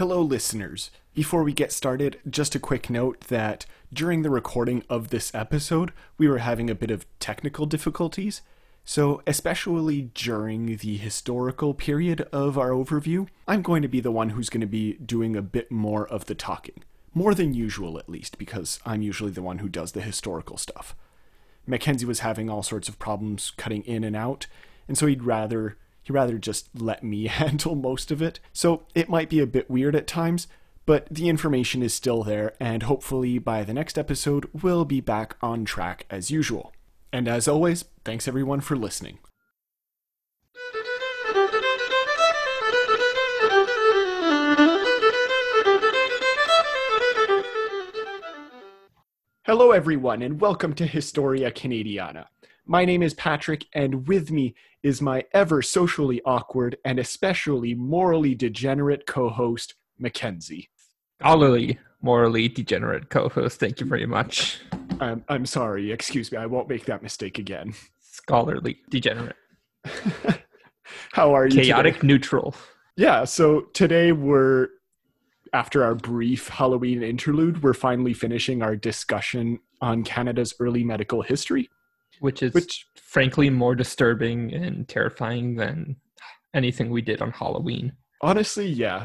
Hello, listeners. Before we get started, just a quick note that during the recording of this episode, we were having a bit of technical difficulties. So, especially during the historical period of our overview, I'm going to be the one who's going to be doing a bit more of the talking. More than usual, at least, because I'm usually the one who does the historical stuff. Mackenzie was having all sorts of problems cutting in and out, and so he'd rather just let me handle most of it. So it might be a bit weird at times, but the information is still there, and hopefully by the next episode, we'll be back on track as usual. And as always, thanks everyone for listening. Hello everyone, and welcome to Historia Canadiana. My name is Patrick, and with me is my ever socially awkward and especially morally degenerate co-host, Mackenzie. Scholarly, morally degenerate co-host, thank you very much. I'm sorry, excuse me, I won't make that mistake again. Scholarly degenerate. How are you Chaotic today? neutral. Yeah, so today after our brief Halloween interlude, we're finally finishing our discussion on Canada's early medical history. Which is frankly more disturbing and terrifying than anything we did on Halloween. Honestly, yeah,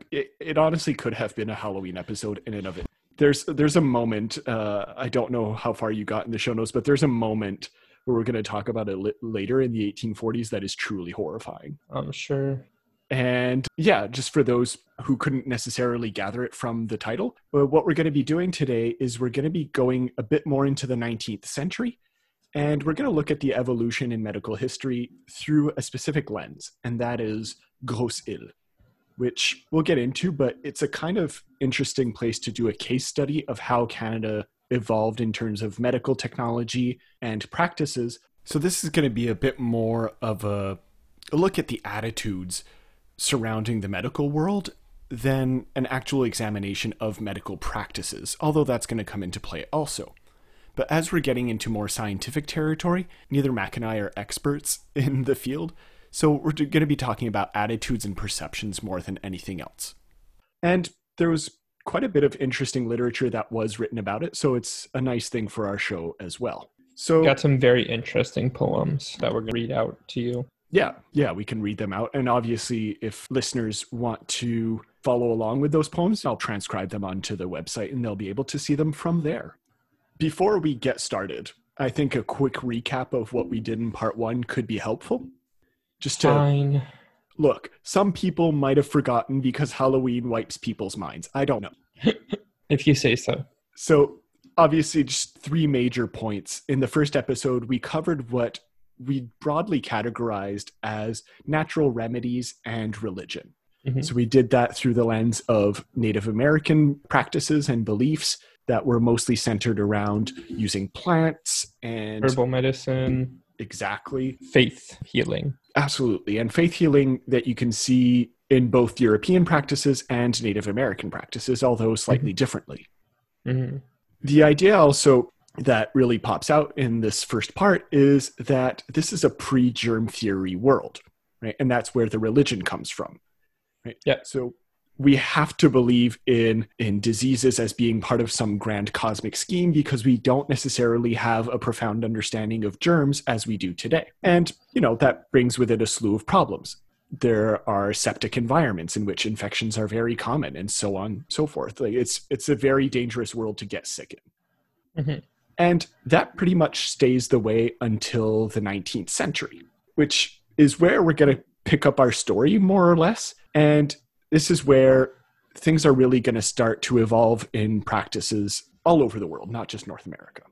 it honestly could have been a Halloween episode in and of it. There's a moment, I don't know how far you got in the show notes, but there's a moment where we're going to talk about it later in the 1840s that is truly horrifying. I'm sure. And yeah, just for those who couldn't necessarily gather it from the title, what we're going to be doing today is we're going to be going a bit more into the 19th century, and we're going to look at the evolution in medical history through a specific lens, and that is Grosse-Île, which we'll get into, but it's a kind of interesting place to do a case study of how Canada evolved in terms of medical technology and practices. So this is going to be a bit more of a look at the attitudes surrounding the medical world than an actual examination of medical practices, although that's going to come into play also. But as we're getting into more scientific territory, neither Mac and I are experts in the field, so we're going to be talking about attitudes and perceptions more than anything else. And there was quite a bit of interesting literature that was written about it, so it's a nice thing for our show as well. So, got some very interesting poems that we're going to read out to you. Yeah, we can read them out. And obviously, if listeners want to follow along with those poems, I'll transcribe them onto the website and they'll be able to see them from there. Before we get started, I think a quick recap of what we did in part one could be helpful. Just to Fine. Look, some people might have forgotten because Halloween wipes people's minds. I don't know. If you say so. So obviously, just three major points. In the first episode, we covered what we broadly categorized as natural remedies and religion. Mm-hmm. So we did that through the lens of Native American practices and beliefs that were mostly centered around using plants and herbal medicine. Exactly. Faith healing. Absolutely. And faith healing that you can see in both European practices and Native American practices, although slightly differently. Mm-hmm. The idea also that really pops out in this first part is that this is a pre-germ theory world, right? And that's where the religion comes from, right? Yeah. So we have to believe in diseases as being part of some grand cosmic scheme because we don't necessarily have a profound understanding of germs as we do today. And, that brings with it a slew of problems. There are septic environments in which infections are very common and so on and so forth. Like it's a very dangerous world to get sick in. Mm-hmm. And that pretty much stays the way until the 19th century, which is where we're going to pick up our story more or less. And this is where things are really going to start to evolve in practices all over the world, not just North America.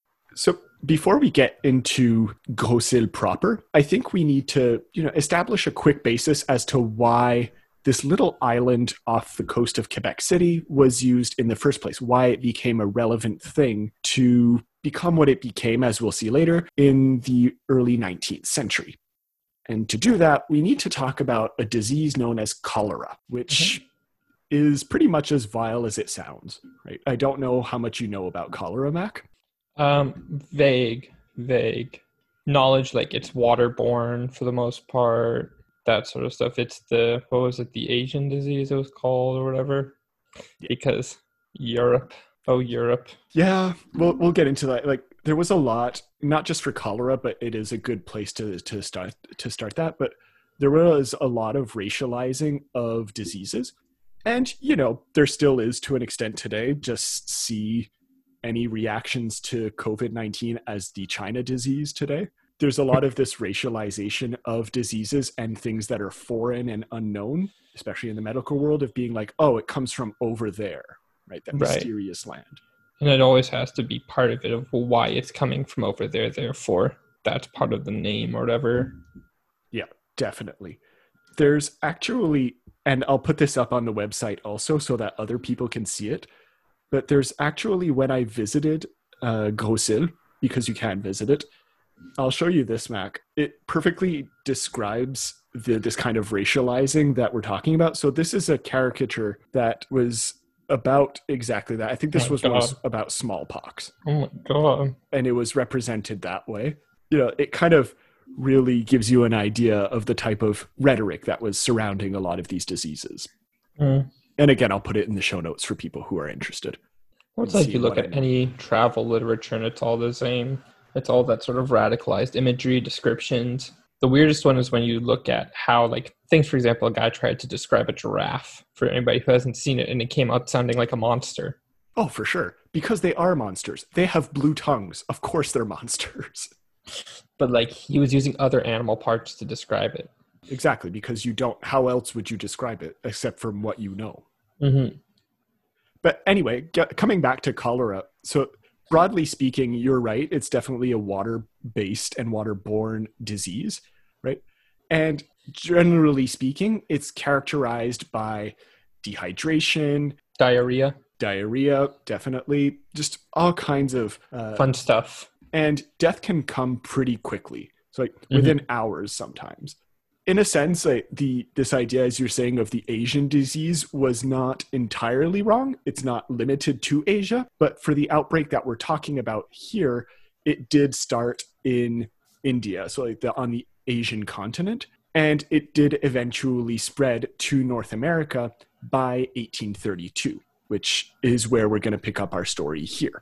So before we get into Grosse-Île proper, I think we need to, establish a quick basis as to why this little island off the coast of Quebec City was used in the first place, why it became a relevant thing to become what it became, as we'll see later, in the early 19th century. And to do that, we need to talk about a disease known as cholera, which is pretty much as vile as it sounds, right? I don't know how much you know about cholera, Mac. Vague knowledge, like it's waterborne for the most part. that sort of stuff. It's the, what was it, the Asian disease it was called or whatever? Yeah. Because Europe. Oh, Europe. Yeah, we'll get into that. Like, there was a lot, not just for cholera, but it is a good place to start that. But there was a lot of racializing of diseases, and there still is to an extent today. Just see any reactions to COVID-19 as the China disease today. There's a lot of this racialization of diseases and things that are foreign and unknown, especially in the medical world, of being like, oh, it comes from over there. Right, that mysterious land. And it always has to be part of it of why it's coming from over there. Therefore, that's part of the name or whatever. Yeah, definitely. There's actually, and I'll put this up on the website also so that other people can see it, but there's actually, when I visited Gros-Îles, because you can visit it, I'll show you this, Mac. It perfectly describes this kind of racializing that we're talking about. So this is a caricature that was about exactly that. I think this was about smallpox. Oh my God. And it was represented that way. It kind of really gives you an idea of the type of rhetoric that was surrounding a lot of these diseases. And again, I'll put it in the show notes for people who are interested. It's like you look at any travel literature and it's all the same. It's all that sort of radicalized imagery, descriptions. The weirdest one is when you look at how, like, things, for example, a guy tried to describe a giraffe for anybody who hasn't seen it, and it came out sounding like a monster. Oh, for sure. Because they are monsters. They have blue tongues. Of course they're monsters. But, like, he was using other animal parts to describe it. Exactly, because you don't, how else would you describe it except from what you know? Mm-hmm. But anyway, coming back to cholera, so broadly speaking, you're right. It's definitely a water-based and waterborne disease, right? And generally speaking, it's characterized by dehydration, diarrhea, definitely, just all kinds of fun stuff. And death can come pretty quickly, so like within hours sometimes. In a sense, this idea, as you're saying, of the Asian disease was not entirely wrong. It's not limited to Asia, but for the outbreak that we're talking about here, it did start in India, so like on the Asian continent, and it did eventually spread to North America by 1832, which is where we're going to pick up our story here.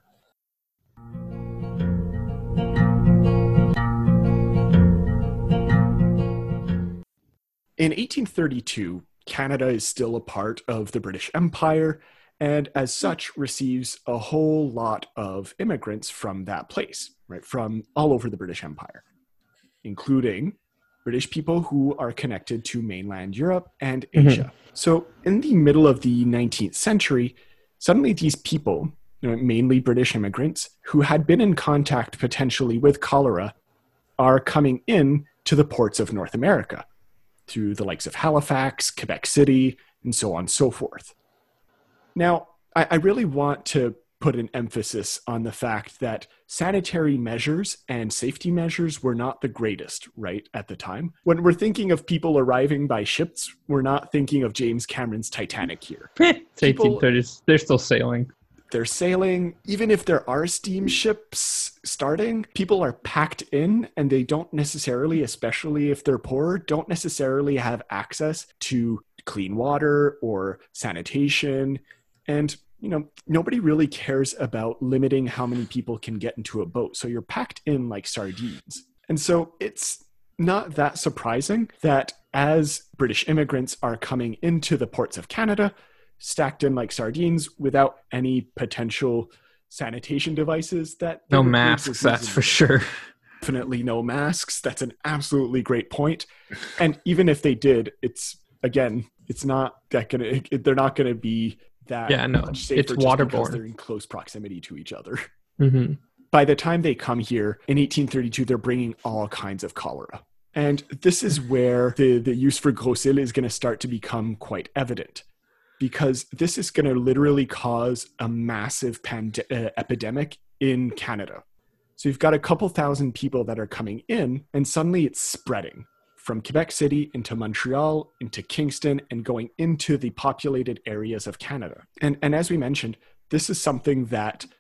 In 1832, Canada is still a part of the British Empire, and as such receives a whole lot of immigrants from that place, right, from all over the British Empire, including British people who are connected to mainland Europe and Asia. So in the middle of the 19th century, suddenly these people, mainly British immigrants, who had been in contact potentially with cholera, are coming in to the ports of North America, through the likes of Halifax, Quebec City, and so on and so forth. Now, I really want to put an emphasis on the fact that sanitary measures and safety measures were not the greatest, right, at the time. When we're thinking of people arriving by ships, we're not thinking of James Cameron's Titanic here. It's 1830s. They're still sailing. They're sailing. Even if there are steamships starting, people are packed in, and they don't necessarily, especially if they're poor, don't necessarily have access to clean water or sanitation. And, nobody really cares about limiting how many people can get into a boat. So you're packed in like sardines. And so it's not that surprising that as British immigrants are coming into the ports of Canada, stacked in like sardines without any potential sanitation devices, that no masks, that's for sure. Definitely no masks. That's an absolutely great point. And even if they did, it's not that they're not gonna be that much safer. It's waterborne because they're in close proximity to each other. By the time they come here in 1832, they're bringing all kinds of cholera. And this is where the use for Gros-Îles is going to start to become quite evident, because this is going to literally cause a massive epidemic in Canada. So you've got a couple thousand people that are coming in, and suddenly it's spreading from Quebec City into Montreal, into Kingston, and going into the populated areas of Canada. And as we mentioned, this is something that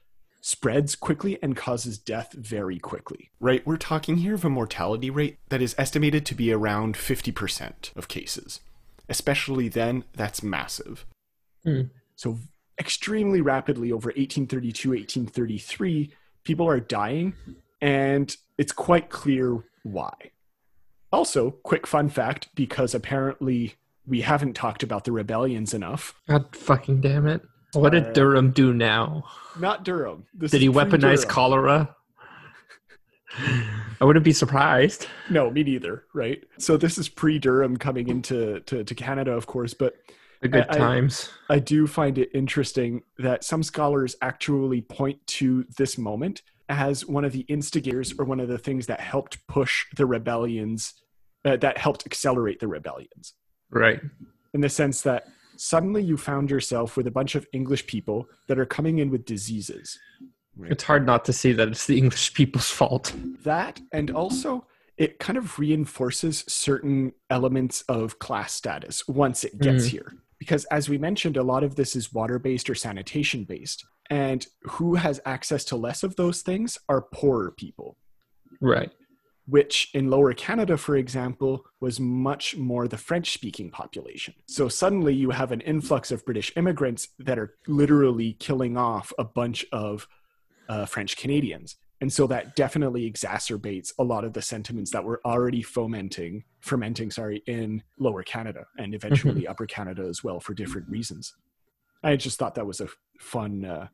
spreads quickly and causes death very quickly, right? We're talking here of a mortality rate that is estimated to be around 50% of cases. Especially then, that's massive. So extremely rapidly over 1832, 1833, people are dying, and it's quite clear why. Also, quick fun fact, because apparently we haven't talked about the rebellions enough. God fucking damn it. What did Durham do now? Not Durham. Did he weaponize cholera? I wouldn't be surprised. No, me neither, right? So this is pre-Durham coming into to Canada, of course, but the good times. I do find it interesting that some scholars actually point to this moment as one of the instigators or one of the things that helped push the rebellions, that helped accelerate the rebellions. Right. In the sense that suddenly you found yourself with a bunch of English people that are coming in with diseases. Right? It's hard not to see that it's the English people's fault. That, and also it kind of reinforces certain elements of class status once it gets here. Because as we mentioned, a lot of this is water-based or sanitation-based. And who has access to less of those things are poorer people. Right. Which in Lower Canada, for example, was much more the French-speaking population. So suddenly you have an influx of British immigrants that are literally killing off a bunch of French Canadians. And so that definitely exacerbates a lot of the sentiments that were already fermenting in Lower Canada and eventually Upper Canada as well for different reasons. I just thought that was a fun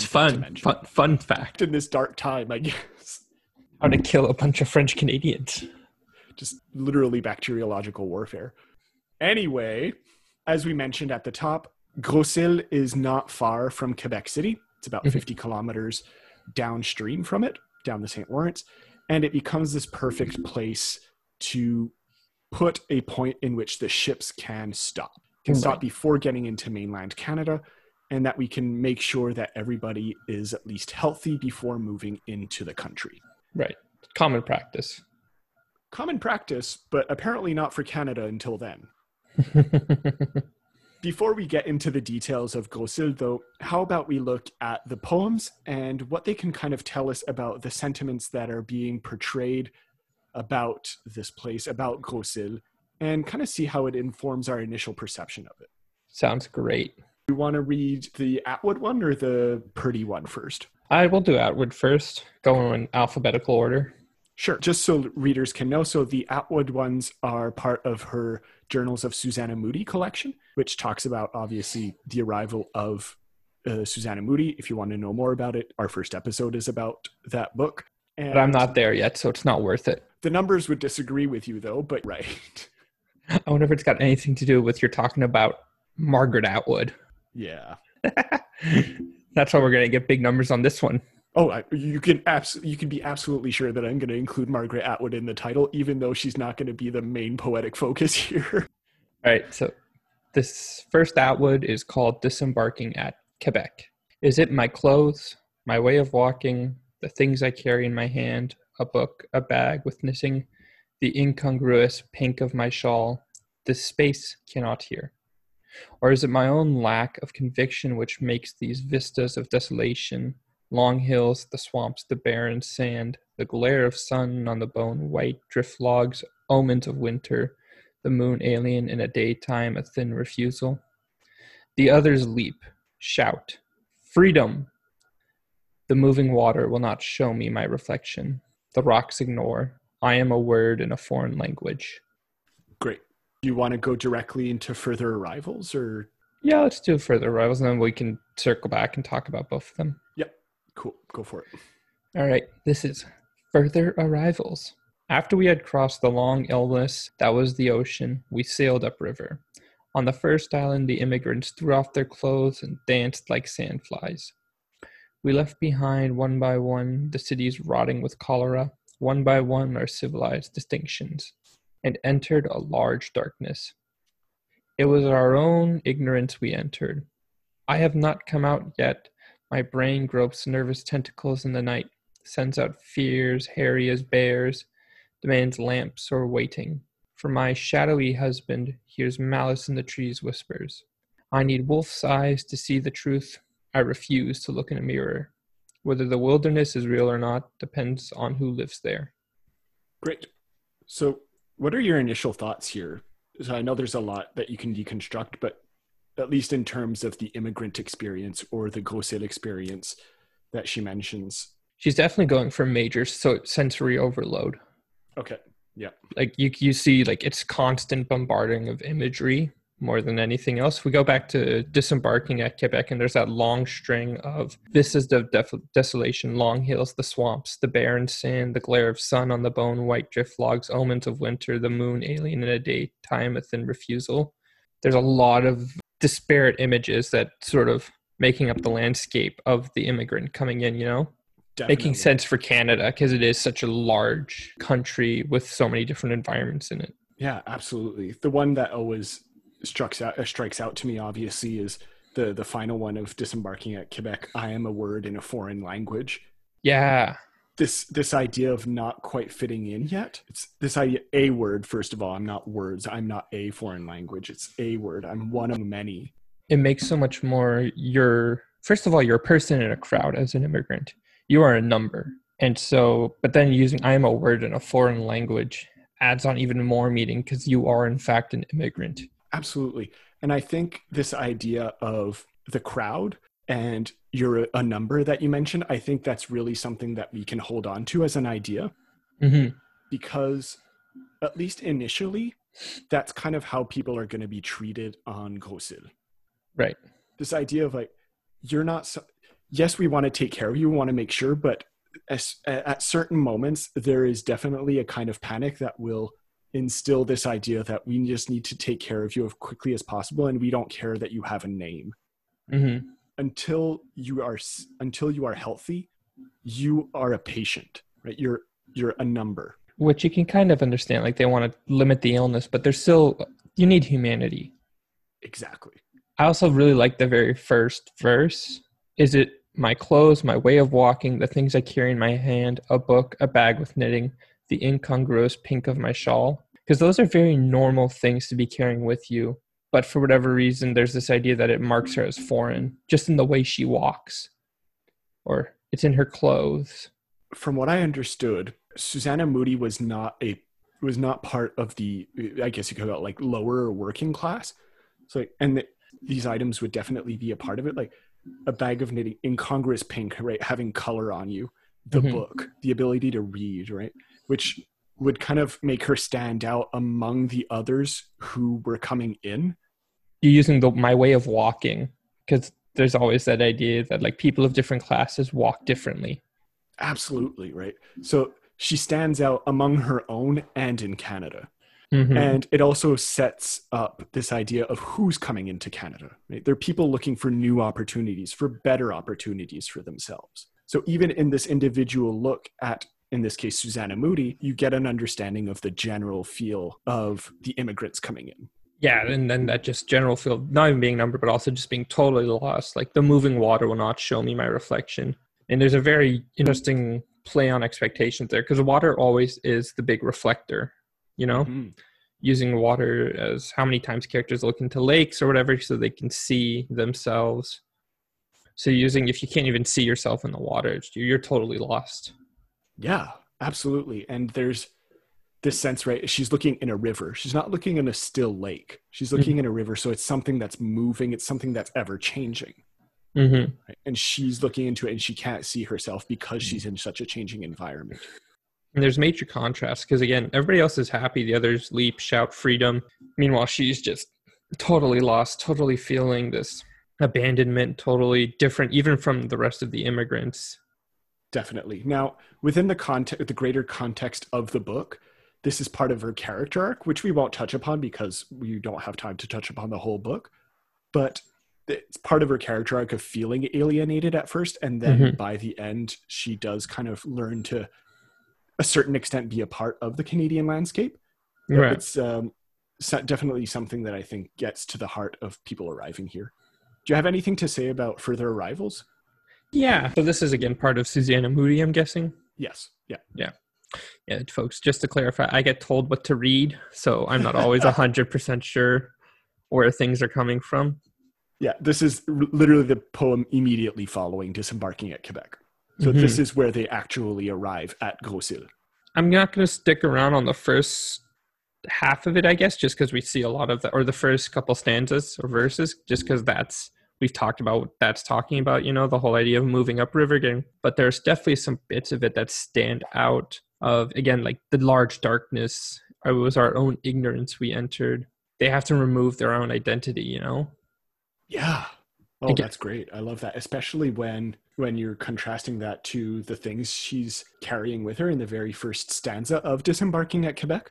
fact in this dark time, I guess. How to kill a bunch of French Canadians. Just literally bacteriological warfare. Anyway, as we mentioned at the top, Gros-Isle is not far from Quebec City. It's about 50 kilometers downstream from it, down the St. Lawrence. And it becomes this perfect place to put a point in which the ships can stop. Stop before getting into mainland Canada, and that we can make sure that everybody is at least healthy before moving into the country. Right. Common practice. Common practice, but apparently not for Canada until then. Before we get into the details of Gros-Isle, though, how about we look at the poems and what they can kind of tell us about the sentiments that are being portrayed about this place, about Gros-Isle, and kind of see how it informs our initial perception of it. Sounds great. You want to read the Atwood one or the Purdy one first? I will do Atwood first, go in alphabetical order. Sure. Just so readers can know, so the Atwood ones are part of her Journals of Susanna Moodie collection, which talks about, obviously, the arrival of Susanna Moodie. If you want to know more about it, our first episode is about that book. And but I'm not there yet, so it's not worth it. The numbers would disagree with you, though, but right. I wonder if it's got anything to do with you're talking about Margaret Atwood. Yeah. That's why we're going to get big numbers on this one. Oh, you can be absolutely sure that I'm going to include Margaret Atwood in the title, even though she's not going to be the main poetic focus here. All right, so this first Atwood is called Disembarking at Quebec. Is it my clothes, my way of walking, the things I carry in my hand, a book, a bag with knitting, the incongruous pink of my shawl, this space cannot hear? Or is it my own lack of conviction which makes these vistas of desolation, long hills, the swamps, the barren sand, the glare of sun on the bone-white drift logs, omens of winter, the moon alien in a daytime, a thin refusal? The others leap, shout, freedom! The moving water will not show me my reflection. The rocks ignore. I am a word in a foreign language. Great. Do you want to go directly into further arrivals, or? Yeah, let's do further arrivals, and then we can circle back and talk about both of them. Yep. Cool. Go for it. All right. This is further arrivals. After we had crossed the long illness that was the ocean, we sailed upriver. On the first island, the immigrants threw off their clothes and danced like sandflies. We left behind, one by one, the cities rotting with cholera, one by one our civilized distinctions, and entered a large darkness. It was our own ignorance we entered. I have not come out yet. My brain gropes nervous tentacles in the night, sends out fears hairy as bears, demands lamps or waiting. For my shadowy husband hears malice in the trees whispers. I need wolf's eyes to see the truth. I refuse to look in a mirror. Whether the wilderness is real or not depends on who lives there. Great. So what are your initial thoughts here? So I know there's a lot that you can deconstruct, but at least in terms of the immigrant experience or the Gosil experience that she mentions. She's definitely going for major sensory overload. Okay. Yeah. Like you see, like it's constant bombarding of imagery more than anything else. We go back to disembarking at Quebec, and there's that long string of vistas of desolation, long hills, the swamps, the barren sand, the glare of sun on the bone, white drift logs, omens of winter, the moon, alien in a day, time within refusal. There's a lot of disparate images that sort of making up the landscape of the immigrant coming in, Definitely. Making sense for Canada because it is such a large country with so many different environments in it. Yeah, absolutely. The one that always strikes out to me, obviously, is the final one of disembarking at Quebec. I am a word in a foreign language. Yeah. This idea of not quite fitting in yet. It's this idea, a word, first of all. I'm not words. I'm not a foreign language. It's a word. I'm one of many. It makes so much more. First of all, you're a person in a crowd as an immigrant. You are a number. And so, but then using I am a word in a foreign language adds on even more meaning because you are in fact an immigrant. Absolutely. And I think this idea of the crowd and you're a number that you mentioned, I think that's really something that we can hold on to as an idea. Mm-hmm. Because at least initially, that's kind of how people are going to be treated on Gosil. Right. This idea of like, you're not, yes, we want to take care of you, we want to make sure, but at certain moments, there is definitely a kind of panic that will instill this idea that we just need to take care of you as quickly as possible, and we don't care that you have a name. Mm-hmm. Until you are healthy, you are a patient, right? You're a number. Which you can kind of understand, like they want to limit the illness, but there's still, you need humanity. Exactly. I also really like the very first verse. Is it my clothes, my way of walking, the things I carry in my hand, a book, a bag with knitting, the incongruous pink of my shawl? Because those are very normal things to be carrying with you. But for whatever reason, there's this idea that it marks her as foreign, just in the way she walks. Or it's in her clothes. From what I understood, Susanna Moodie was not part of the, I guess you could call it like lower or working class. So, these items would definitely be a part of it. Like a bag of knitting, incongruous pink, right? Having color on you, the book, the ability to read, right? Which would kind of make her stand out among the others who were coming in. You're using my way of walking, because there's always that idea that like people of different classes walk differently. Absolutely, right? So she stands out among her own and in Canada. Mm-hmm. And it also sets up this idea of who's coming into Canada. Right? There are people looking for new opportunities, for better opportunities for themselves. So even in this individual look at, in this case, Susanna Moodie, you get an understanding of the general feel of the immigrants coming in. Yeah, and then that just general feel, not even being numbered, but also just being totally lost. Like the moving water will not show me my reflection. And there's a very interesting play on expectations there, because water always is the big reflector, using water as how many times characters look into lakes or whatever so they can see themselves. So if you can't even see yourself in the water, you're totally lost. Yeah, absolutely. And there's this sense, right? She's looking in a river. She's not looking in a still lake. She's looking in a river. So it's something that's moving. It's something that's ever changing. Mm-hmm. Right? And she's looking into it and she can't see herself because she's in such a changing environment. And there's major contrast because, again, everybody else is happy. The others leap, shout freedom. Meanwhile, she's just totally lost, totally feeling this abandonment, totally different, even from the rest of the immigrants. Definitely. Now, within the greater context of the book, this is part of her character arc, which we won't touch upon because we don't have time to touch upon the whole book. But it's part of her character arc of feeling alienated at first. And then by the end, she does kind of learn to a certain extent be a part of the Canadian landscape. Right. It's definitely something that I think gets to the heart of people arriving here. Do you have anything to say about further arrivals? Yeah. So this is, again, part of Susanna Moodie, I'm guessing? Yes. Yeah, folks, just to clarify, I get told what to read, so I'm not always 100% sure where things are coming from. Yeah, this is literally the poem immediately following Disembarking at Quebec. So this is where they actually arrive at Gros Isle. I'm not going to stick around on the first half of it, I guess, just because we see a lot of that, or the first couple stanzas or verses, just because we've talked about what that's talking about, the whole idea of moving upriver again. But there's definitely some bits of it that stand out of, again, like the large darkness. It was our own ignorance we entered. They have to remove their own identity, Yeah. Oh, that's great. I love that, especially when you're contrasting that to the things she's carrying with her in the very first stanza of Disembarking at Quebec.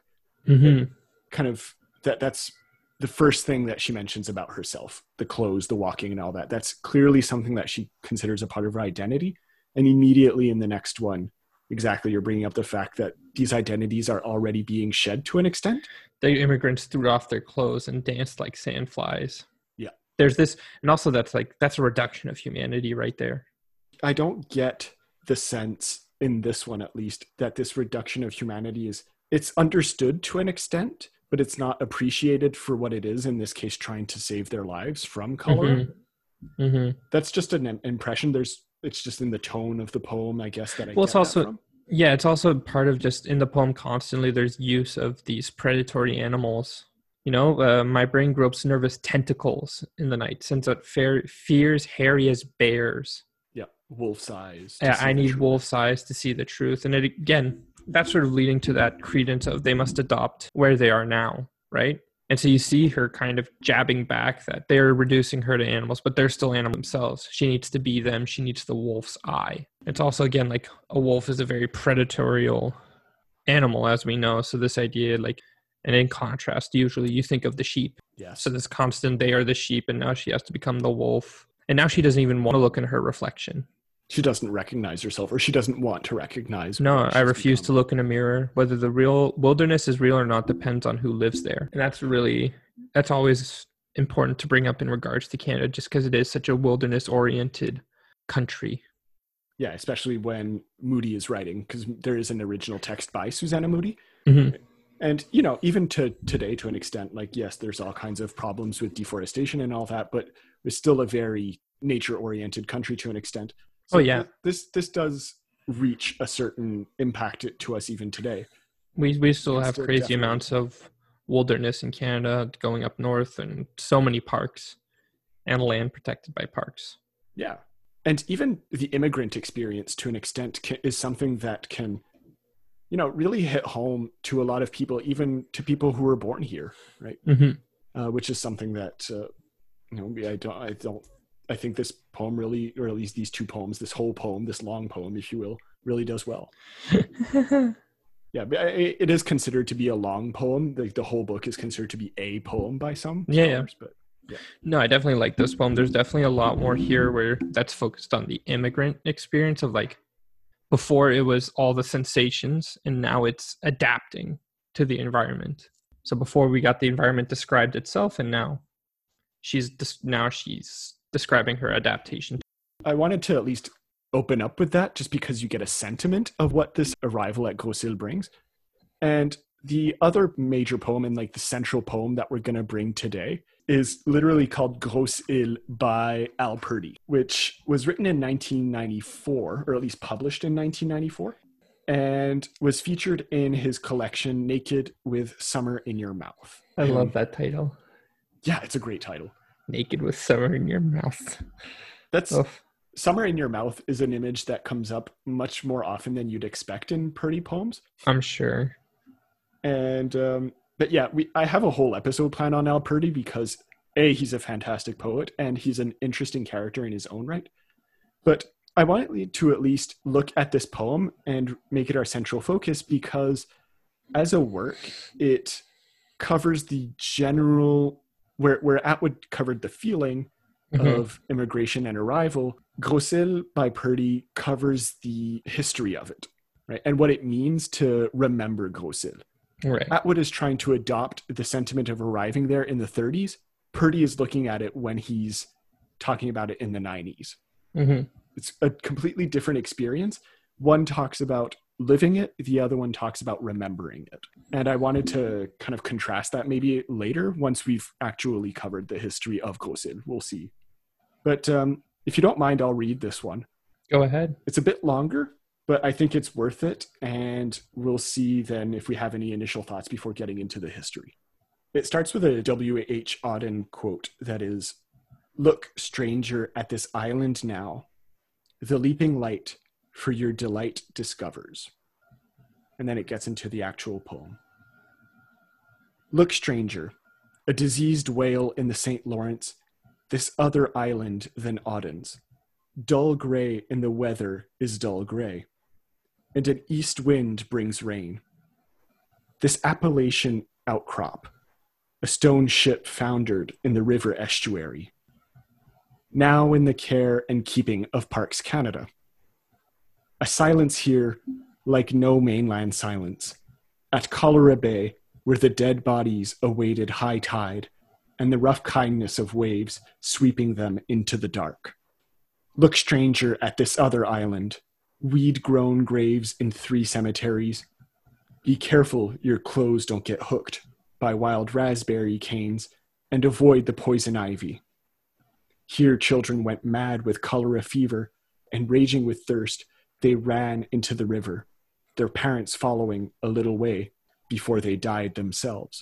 Kind of that's the first thing that she mentions about herself, the clothes, the walking and all that. That's clearly something that she considers a part of her identity. And immediately in the next one, exactly, you're bringing up the fact that these identities are already being shed to an extent. The immigrants threw off their clothes and danced like sandflies. Yeah. There's this, and also that's a reduction of humanity right there. I don't get the sense in this one, at least, that this reduction of humanity it's understood to an extent, but it's not appreciated for what it is, in this case, trying to save their lives from cholera. That's just an impression. It's just in the tone of the poem, I guess, that I get that from. Yeah, it's also part of just in the poem constantly there's use of these predatory animals. My brain gropes nervous tentacles in the night, sends out fears hairy as bears. Yeah, wolf's eyes. I need wolf's eyes to see the truth. And again, that's sort of leading to that credence of they must adopt where they are now, right? And so you see her kind of jabbing back that they're reducing her to animals, but they're still animals themselves. She needs to be them. She needs the wolf's eye. It's also, again, like a wolf is a very predatory animal, as we know. So this idea, and in contrast, usually you think of the sheep. Yes. So this constant, they are the sheep, and now she has to become the wolf. And now she doesn't even want to look in her reflection. She doesn't recognize herself, or she doesn't want to recognize. No, I refuse to look in a mirror. Whether the real wilderness is real or not depends on who lives there. And that's always important to bring up in regards to Canada, just because it is such a wilderness-oriented country. Yeah, especially when Moody is writing, because there is an original text by Susanna Moody. And, even to today, to an extent, yes, there's all kinds of problems with deforestation and all that, but it's still a very nature-oriented country to an extent. So this does reach a certain impact to us even today. We still have crazy amounts of wilderness in Canada going up north, and so many parks and land protected by parks. Yeah. And even the immigrant experience to an extent is something that can, really hit home to a lot of people, even to people who were born here, right? Which is something that, I think this poem really, or at least these two poems, this whole poem, this long poem, if you will, really does well. Yeah, but it is considered to be a long poem. The whole book is considered to be a poem by some scholars, but yeah. No, I definitely like this poem. There's definitely a lot more here where that's focused on the immigrant experience of before it was all the sensations, and now it's adapting to the environment. So before we got the environment described itself, and now she's describing her adaptation. I wanted to at least open up with that, just because you get a sentiment of what this arrival at Gros Isle brings. And the other major poem, and the central poem that we're going to bring today, is literally called Gros Isle by Al Purdy, which was written in 1994, or at least published in 1994, and was featured in his collection Naked with Summer in Your Mouth. I love that title. Yeah, it's a great title. Naked with Summer in Your Mouth. Summer in Your Mouth is an image that comes up much more often than you'd expect in Purdy poems. I'm sure. And, but yeah, I have a whole episode planned on Al Purdy because he's a fantastic poet and he's an interesting character in his own right. But I wanted to at least look at this poem and make it our central focus, because as a work, it covers the general, where Atwood covered the feeling of immigration and arrival, Gros Isle by Purdy covers the history of it, right? And what it means to remember Gros Isle. Right. Atwood is trying to adopt the sentiment of arriving there in the 30s. Purdy is looking at it when he's talking about it in the 90s. It's a completely different experience. One talks about living it, the other one talks about remembering it. And I wanted to kind of contrast that maybe later once we've actually covered the history of Gros Isle. We'll see. But if you don't mind, I'll read this one. Go ahead. It's a bit longer, but I think it's worth it. And we'll see then if we have any initial thoughts before getting into the history. It starts with a W.H. Auden quote that is, "Look, stranger, at this island now. The leaping light for your delight discovers." And then it gets into the actual poem. "Look, stranger, a diseased whale in the St. Lawrence, this other island than Auden's. Dull gray in the weather is dull gray, and an east wind brings rain. This Appalachian outcrop, a stone ship foundered in the river estuary, now in the care and keeping of Parks Canada. A silence here like no mainland silence, at Cholera Bay, where the dead bodies awaited high tide and the rough kindness of waves sweeping them into the dark. Look, stranger, at this other island, weed-grown graves in 3 cemeteries. Be careful your clothes don't get hooked by wild raspberry canes and avoid the poison ivy. Here children went mad with cholera fever, and raging with thirst, they ran into the river, their parents following a little way before they died themselves.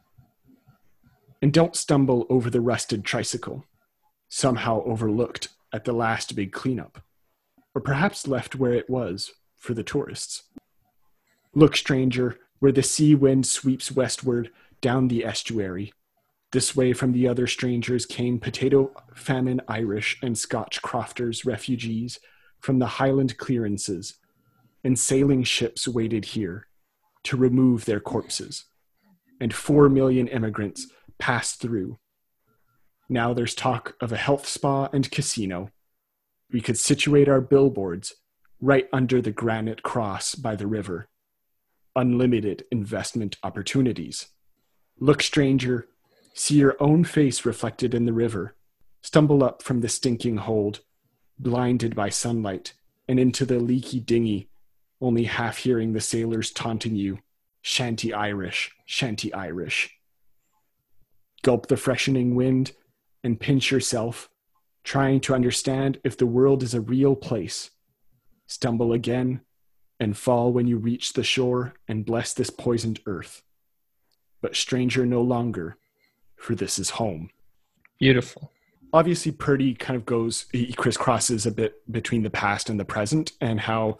And don't stumble over the rusted tricycle, somehow overlooked at the last big cleanup, or perhaps left where it was for the tourists. Look, stranger, where the sea wind sweeps westward down the estuary. This way from the other strangers came potato famine Irish and Scotch crofters refugees from the Highland clearances, and sailing ships waited here to remove their corpses, and 4 million immigrants passed through. Now there's talk of a health spa and casino. We could situate our billboards right under the granite cross by the river. Unlimited investment opportunities. Look, stranger, see your own face reflected in the river. Stumble up from the stinking hold, blinded by sunlight, and into the leaky dinghy, only half hearing the sailors taunting you, "Shanty Irish, shanty Irish." Gulp the freshening wind and pinch yourself, trying to understand if the world is a real place. Stumble again and fall when you reach the shore and bless this poisoned earth. But stranger no longer, for this is home. Beautiful. Obviously, Purdy kind of he crisscrosses a bit between the past and the present, and how,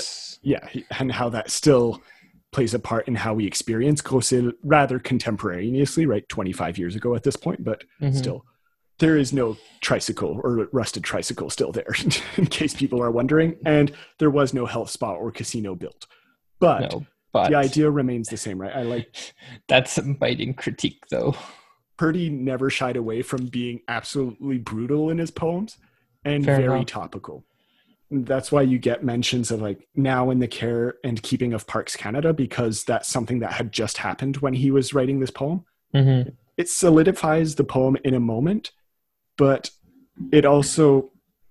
and how that still plays a part in how we experience Crocet rather contemporaneously, right? 25 years ago at this point, but still, there is no tricycle or rusted tricycle still there, in case people are wondering, and there was no health spa or casino built. But the idea remains the same, right? I like that's a biting critique, though. Purdy never shied away from being absolutely brutal in his poems and Fair very enough. topical. That's why you get mentions of like now in the care and keeping of Parks Canada, because that's something that had just happened when he was writing this poem. Mm-hmm. It solidifies the poem in a moment, but it also,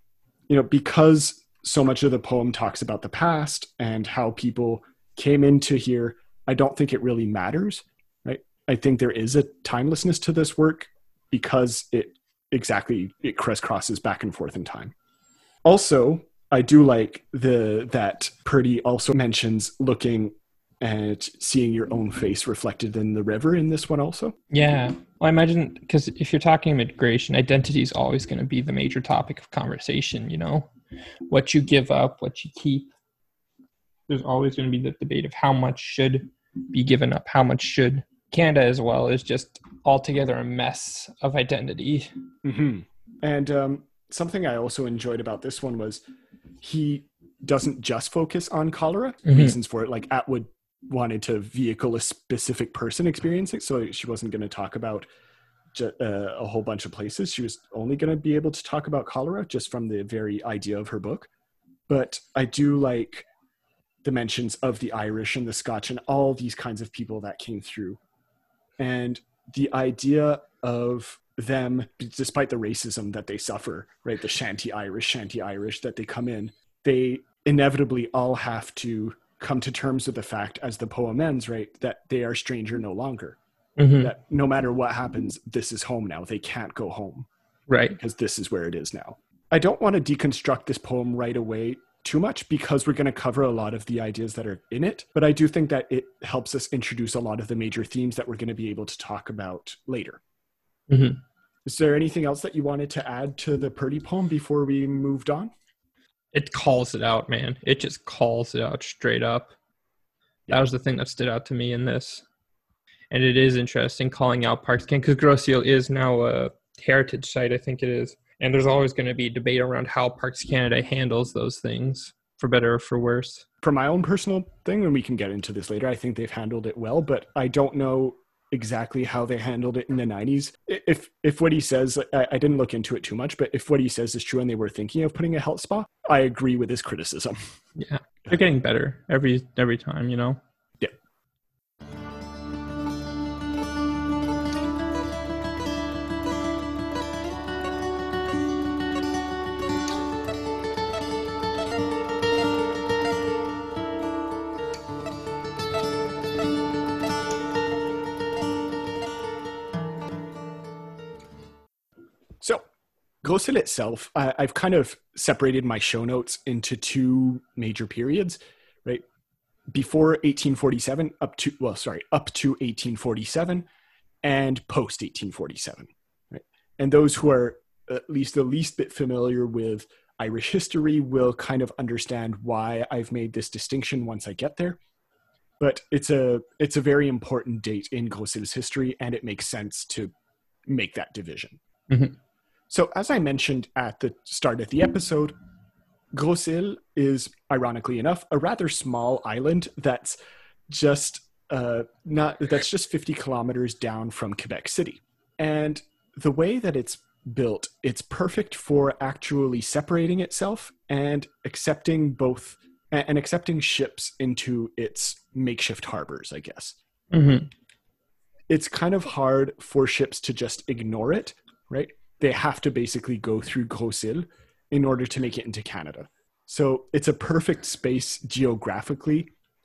because so much of the poem talks about the past and how people came into here, I don't think it really matters, right? I think there is a timelessness to this work because it crisscrosses back and forth in time. Also, I do like that Purdy also mentions looking and seeing your own face reflected in the river in this one also. Yeah. Well, I imagine, because if you're talking immigration, identity is always going to be the major topic of conversation, what you give up, what you keep. There's always going to be the debate of how much should be given up, how much should. Canada as well is just altogether a mess of identity. Mm-hmm. And something I also enjoyed about this one was he doesn't just focus on cholera. Reasons for it, like Atwood wanted to vehicle a specific person experiencing, so she wasn't going to talk about a whole bunch of places. She was only going to be able to talk about cholera just from the very idea of her book. But I do like the mentions of the Irish and the Scotch and all these kinds of people that came through. And the idea of them, despite the racism that they suffer, right? The shanty Irish that they come in, they inevitably all have to come to terms with the fact, as the poem ends, right, that they are stranger no longer. That no matter what happens, this is home now. They can't go home. Right. Because this is where it is now. I don't want to deconstruct this poem right away too much because we're going to cover a lot of the ideas that are in it, but I do think that it helps us introduce a lot of the major themes that we're going to be able to talk about later. Mm-hmm. Is there anything else that you wanted to add to the Purdy poem before we moved on? It calls it out, man. It just calls it out straight up. That was the thing that stood out to me in this. And it is interesting calling out Parks Canada, because Gros Isles is now a heritage site, I think it is. And there's always going to be debate around how Parks Canada handles those things, for better or for worse. For my own personal thing, and we can get into this later, I think they've handled it well, but I don't know exactly how they handled it in the 90s. If what he says, I didn't look into it too much, but if what he says is true and they were thinking of putting a health spa, I agree with his criticism. Yeah, they're getting better every time, you know? Yeah. So, Gros Isles itself, I've kind of separated my show notes into two major periods, right? Before 1847, up to 1847, and post 1847, right? And those who are at least the least bit familiar with Irish history will kind of understand why I've made this distinction once I get there. But it's a very important date in Gros Isles history, and it makes sense to make that division. Mm-hmm. So as I mentioned at the start of the episode, Gros Isles is, ironically enough, a rather small island that's just 50 kilometers down from Quebec City. And the way that it's built, it's perfect for actually separating itself and accepting ships into its makeshift harbors, I guess. Mm-hmm. It's kind of hard for ships to just ignore it, right? They have to basically go through Gros Isles in order to make it into Canada. So it's a perfect space geographically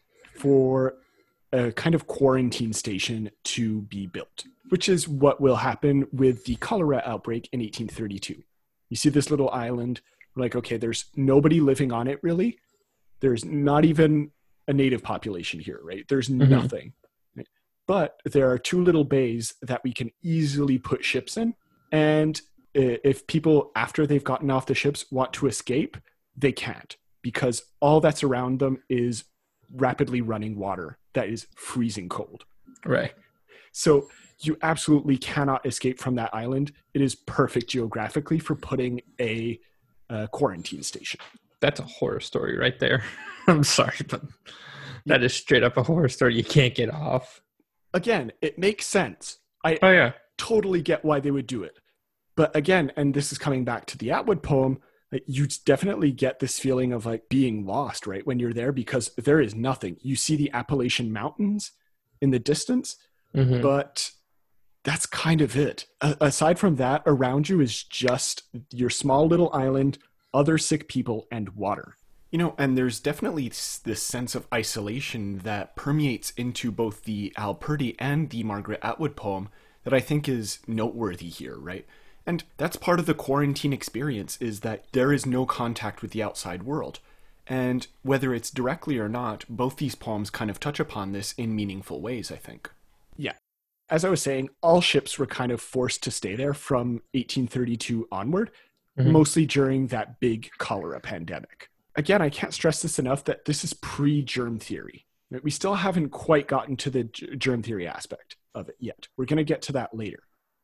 for a kind of quarantine station to be built, which is what will happen with the cholera outbreak in 1832. You see this little island, like, okay, there's nobody living on it really. There's not even a native population here, right? There's nothing. Right? But there are two little bays that we can easily put ships in. And if people, after they've gotten off the ships, want to escape, they can't, because all that's around them is rapidly running water that is freezing cold. Right. So you absolutely cannot escape from that island. It is perfect geographically for putting a quarantine station. That's a horror story right there. I'm sorry, but that is straight up a horror story. You can't get off. Again, it makes sense. I totally get why they would do it. But again, and this is coming back to the Atwood poem, you definitely get this feeling of like being lost, right? When you're there, because there is nothing. You see the Appalachian Mountains in the distance, but that's kind of it. Aside from that, around you is just your small little island, other sick people, and water. You know, and there's definitely this sense of isolation that permeates into both the Al Purdy and the Margaret Atwood poem that I think is noteworthy here, right? And that's part of the quarantine experience, is that there is no contact with the outside world. And whether it's directly or not, both these poems kind of touch upon this in meaningful ways, I think. Yeah. As I was saying, all ships were kind of forced to stay there from 1832 onward, mostly during that big cholera pandemic. Again, I can't stress this enough that this is pre-germ theory. We still haven't quite gotten to the germ theory aspect of it yet. We're going to get to that later.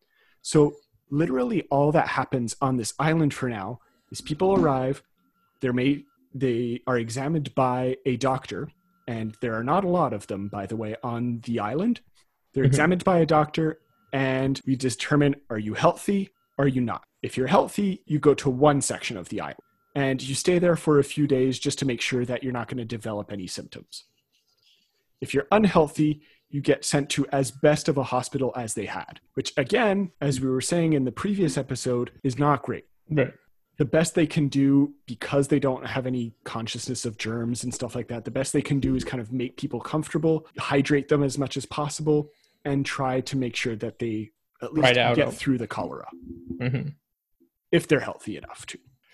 So literally all that happens on this island for now is people arrive, they are examined by a doctor, and there are not a lot of them, by the way, on the island. They're examined by a doctor, and we determine, are you healthy? Are you not? If you're healthy, you go to one section of the island, and you stay there for a few days just to make sure that you're not going to develop any symptoms. If you're unhealthy, you get sent to as best of a hospital as they had, which again, as we were saying in the previous episode, is not great. Right. The best they can do, because they don't have any consciousness of germs and stuff like that, the best they can do is kind of make people comfortable, hydrate them as much as possible, and try to make sure that they at least get through the cholera. If they're healthy enough to.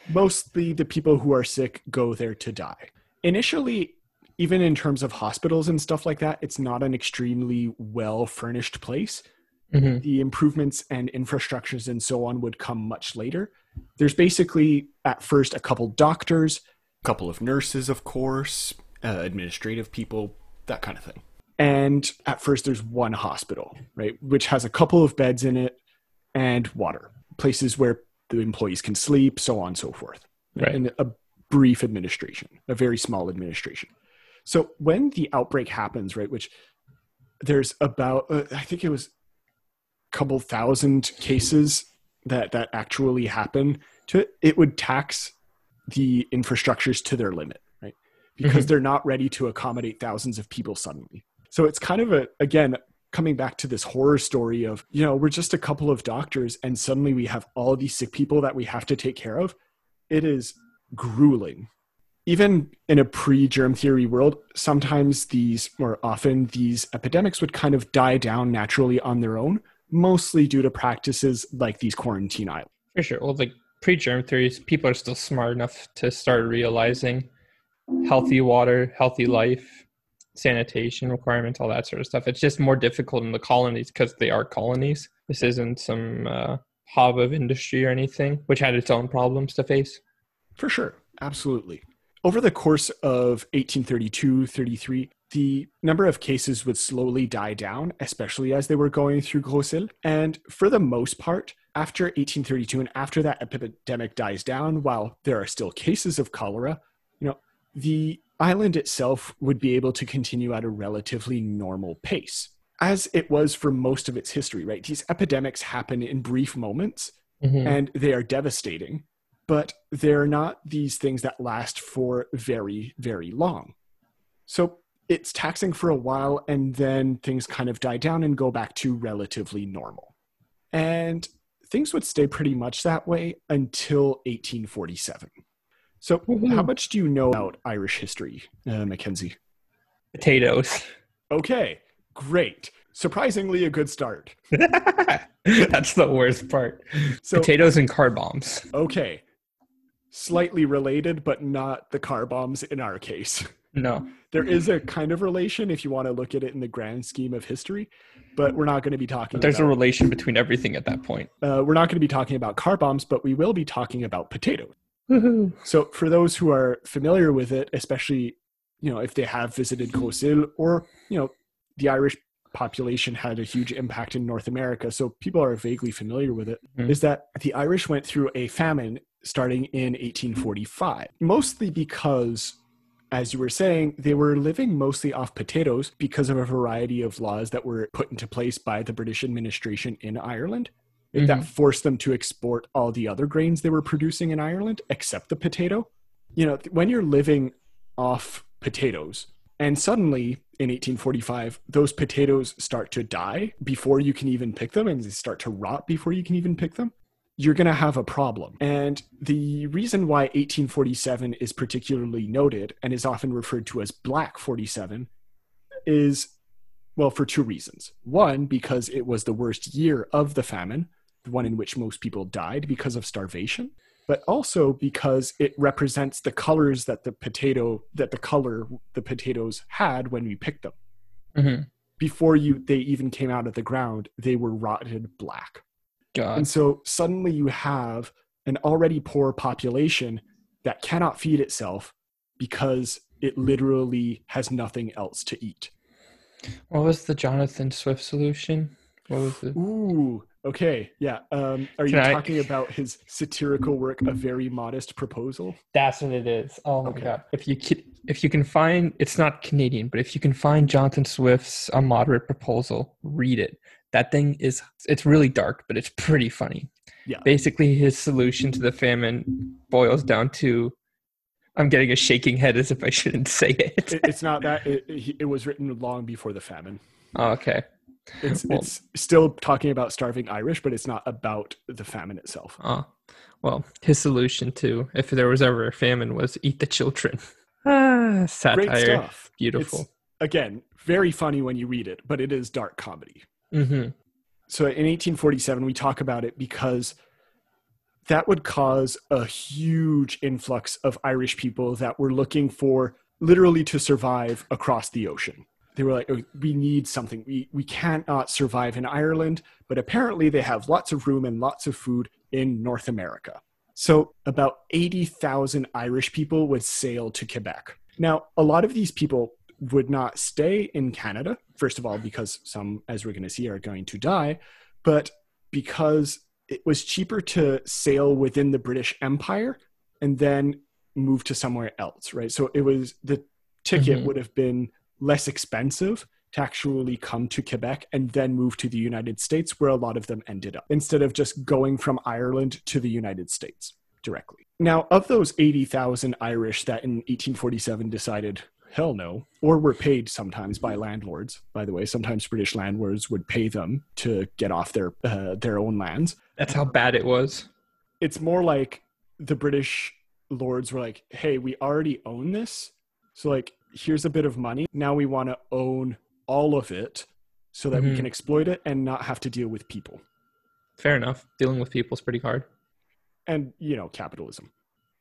Mostly the people who are sick go there to die. Initially, even in terms of hospitals and stuff like that, it's not an extremely well-furnished place. Mm-hmm. The improvements and infrastructures and so on would come much later. There's basically, at first, a couple doctors, a couple of nurses, of course, administrative people, that kind of thing. And at first, there's one hospital, right, which has a couple of beds in it and water, places where the employees can sleep, so on and so forth. Right. And a brief administration, a very small administration. So when the outbreak happens, right, which there's about, I think it was a couple thousand cases that actually happen to it, it would tax the infrastructures to their limit, right? Because they're not ready to accommodate thousands of people suddenly. So it's kind of again, coming back to this horror story of, we're just a couple of doctors and suddenly we have all these sick people that we have to take care of. It is grueling. Even in a pre-germ theory world, sometimes often these epidemics would kind of die down naturally on their own, mostly due to practices like these quarantine islands. For sure. Well, like pre-germ theories, people are still smart enough to start realizing healthy water, healthy life, sanitation requirements, all that sort of stuff. It's just more difficult in the colonies because they are colonies. This isn't some hub of industry or anything, which had its own problems to face. For sure. Absolutely. Over the course of 1832-33, the number of cases would slowly die down, especially as they were going through Gros Isle. And for the most part, after 1832 and after that epidemic dies down, while there are still cases of cholera, the island itself would be able to continue at a relatively normal pace, as it was for most of its history, right? These epidemics happen in brief moments, and they are devastating, but they're not these things that last for very, very long. So it's taxing for a while, and then things kind of die down and go back to relatively normal. And things would stay pretty much that way until 1847. So how much do you know about Irish history, Mackenzie? Potatoes. Okay, great. Surprisingly, a good start. That's the worst part. So, potatoes and car bombs. Okay. Slightly related, but not the car bombs in our case. No. There is a kind of relation if you want to look at it in the grand scheme of history, but we're not going to be talking There's a relation between everything at that point. We're not going to be talking about car bombs, but we will be talking about potatoes. Woohoo. So for those who are familiar with it, especially, if they have visited Gros Isle or, the Irish population had a huge impact in North America, so people are vaguely familiar with it, is that the Irish went through a famine starting in 1845, mostly because, as you were saying, they were living mostly off potatoes because of a variety of laws that were put into place by the British administration in Ireland. That forced them to export all the other grains they were producing in Ireland, except the potato. When you're living off potatoes, and suddenly in 1845, those potatoes start to die before you can even pick them, and they start to rot before you can even pick them, you're going to have a problem. And the reason why 1847 is particularly noted and is often referred to as Black 47 is, well, for two reasons. One, because it was the worst year of the famine, the one in which most people died because of starvation, but also because it represents the colors that the potatoes had when we picked them. Before they even came out of the ground, they were rotted black. God. And so suddenly you have an already poor population that cannot feed itself because it literally has nothing else to eat. What was the Jonathan Swift solution? What was it? Ooh, okay. Yeah. Are you talking about his satirical work, A Very Modest Proposal? That's what it is. Oh my God. If you can find, it's not Canadian, but if you can find Jonathan Swift's A Moderate Proposal, read it. That thing it's really dark, but it's pretty funny. Yeah. Basically, his solution to the famine boils down to, I'm getting a shaking head as if I shouldn't say it. It's not that. It was written long before the famine. Oh, okay. It's still talking about starving Irish, but it's not about the famine itself. Well, his solution to, if there was ever a famine, was eat the children. Satire. Great stuff. Beautiful. It's, again, very funny when you read it, but it is dark comedy. So in 1847, we talk about it because that would cause a huge influx of Irish people that were looking for literally to survive across the ocean. They were like, oh, we need something. We cannot survive in Ireland, but apparently they have lots of room and lots of food in North America. So about 80,000 Irish people would sail to Quebec. Now, a lot of these people would not stay in Canada, first of all, because some, as we're going to see, are going to die, but because it was cheaper to sail within the British Empire and then move to somewhere else, right? So it was, the ticket would have been less expensive to actually come to Quebec and then move to the United States, where a lot of them ended up, instead of just going from Ireland to the United States directly. Now, of those 80,000 Irish that in 1847 decided, hell no, or were paid sometimes by landlords, by the way, sometimes British landlords would pay them to get off their own lands. That's how bad it was. It's more like the British lords were like, hey, we already own this, so like, here's a bit of money. Now we want to own all of it so that we can exploit it and not have to deal with people. Fair enough. Dealing with people is pretty hard. And, you know, capitalism.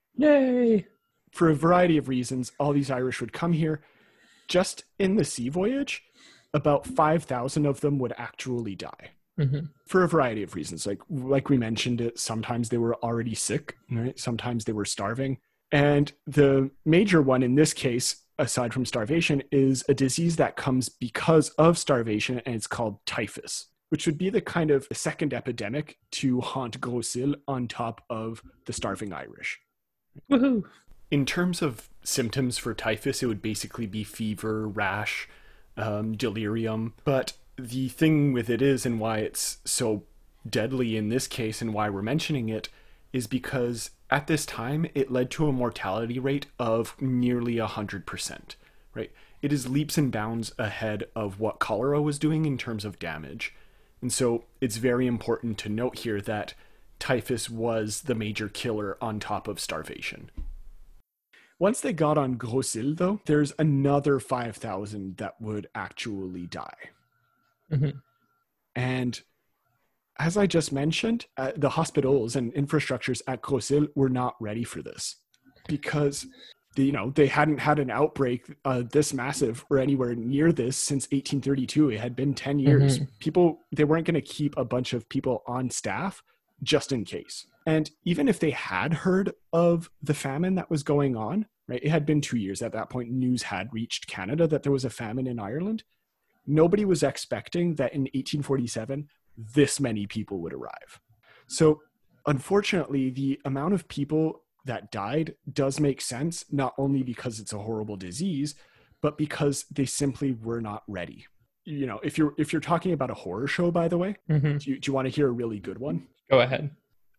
Yay! For a variety of reasons, all these Irish would come here. Just in the sea voyage, about 5,000 of them would actually die. For a variety of reasons. Like we mentioned it, sometimes they were already sick, right? Sometimes they were starving. And the major one in this case, aside from starvation, is a disease that comes because of starvation, and it's called typhus, which would be the kind of second epidemic to haunt Gros-Isle on top of the starving Irish. Woohoo! In terms of symptoms for typhus, it would basically be fever, rash, delirium. But the thing with it is, and why it's so deadly in this case and why we're mentioning it, is because at this time, it led to a mortality rate of nearly 100%, right? It is leaps and bounds ahead of what cholera was doing in terms of damage. And so it's very important to note here that typhus was the major killer on top of starvation. Once they got on Gros-Isle, though, there's another 5,000 that would actually die. And as I just mentioned, the hospitals and infrastructures at Gros-Isle were not ready for this because, they hadn't had an outbreak this massive or anywhere near this since 1832. It had been 10 years. People, they weren't going to keep a bunch of people on staff just in case. And even if they had heard of the famine that was going on, right? It had been 2 years at that point. News had reached Canada that there was a famine in Ireland. Nobody was expecting that in 1847, this many people would arrive. So unfortunately, the amount of people that died does make sense, not only because it's a horrible disease, but because they simply were not ready. If you're talking about a horror show, by the way, do you want to hear a really good one? Go ahead.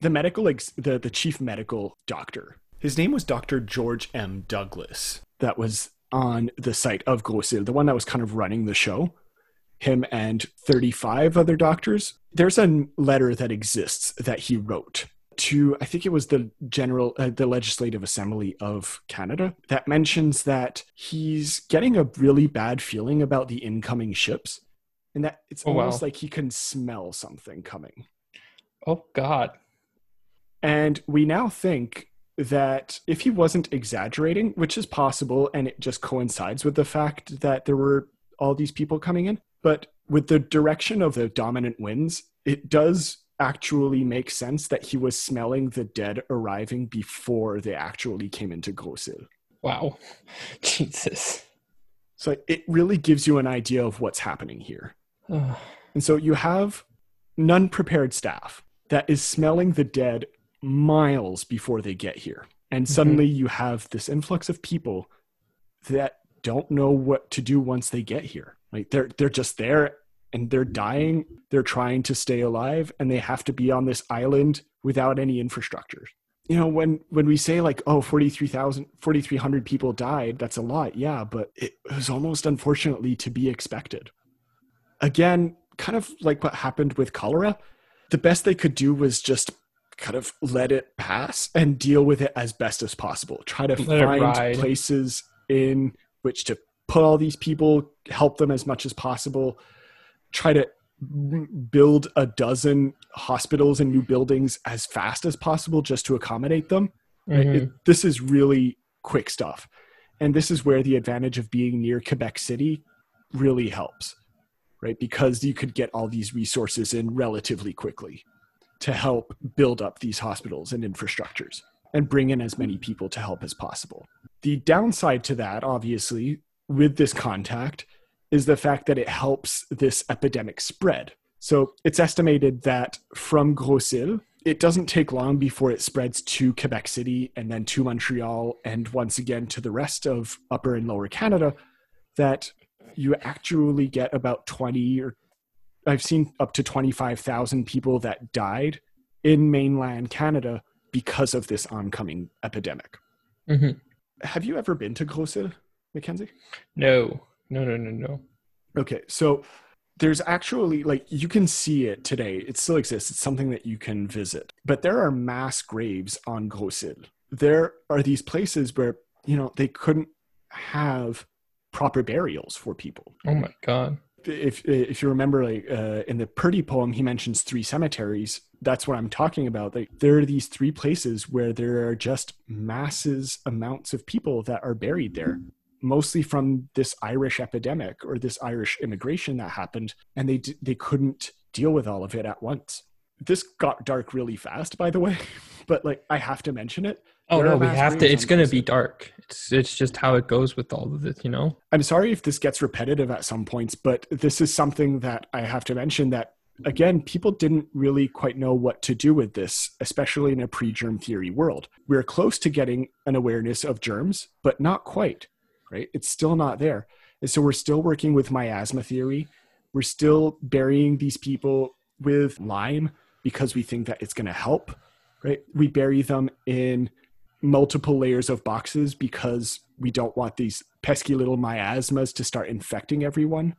The chief medical doctor, his name was Dr. George M. Douglas. That was on the site of Gros-Isle, the one that was kind of running the show. Him and 35 other doctors. There's a letter that exists that he wrote to, I think it was the Legislative Assembly of Canada, that mentions that he's getting a really bad feeling about the incoming ships, and that it's almost like he can smell something coming. Oh, God. And we now think that if he wasn't exaggerating, which is possible, and it just coincides with the fact that there were all these people coming in, but with the direction of the dominant winds, it does actually make sense that he was smelling the dead arriving before they actually came into Gros-Isle. Wow. Jesus. So it really gives you an idea of what's happening here. And so you have an unprepared staff that is smelling the dead miles before they get here. And suddenly you have this influx of people that don't know what to do once they get here. Like they're just there and they're dying. They're trying to stay alive, and they have to be on this island without any infrastructure. When we say like, oh, 4,300 people died, that's a lot. Yeah, but it was almost unfortunately to be expected. Again, kind of like what happened with cholera, the best they could do was just kind of let it pass and deal with it as best as possible. Try to find places in which to put all these people, help them as much as possible, try to build a dozen hospitals and new buildings as fast as possible just to accommodate them. This is really quick stuff. And this is where the advantage of being near Quebec City really helps, right? Because you could get all these resources in relatively quickly to help build up these hospitals and infrastructures and bring in as many people to help as possible. The downside to that, obviously, with this contact is the fact that it helps this epidemic spread. So it's estimated that from Gros-Îles, it doesn't take long before it spreads to Quebec City and then to Montreal and once again to the rest of Upper and Lower Canada, that you actually get about 20 or I've seen up to 25,000 people that died in mainland Canada because of this oncoming epidemic. Have you ever been to Gros-Îles, Mackenzie? No. Okay, so there's actually, like, you can see it today. It still exists. It's something that you can visit. But there are mass graves on Gros-Îles. There are these places where, they couldn't have proper burials for people. Oh my God. If you remember, like in the Purdy poem, he mentions 3 cemeteries. That's what I'm talking about. Like, there are these 3 places where there are just masses amounts of people that are buried there, mostly from this Irish epidemic or this Irish immigration that happened, and they couldn't deal with all of it at once. This got dark really fast, by the way, but like I have to mention it. Oh no, we have to. It's going to be dark. It's just how it goes with all of this, I'm sorry if this gets repetitive at some points, but this is something that I have to mention that, again, people didn't really quite know what to do with this, especially in a pre-germ theory world. We're close to getting an awareness of germs, but not quite, right? It's still not there. And so we're still working with miasma theory. We're still burying these people with lime because we think that it's going to help, right? We bury them in multiple layers of boxes because we don't want these pesky little miasmas to start infecting everyone,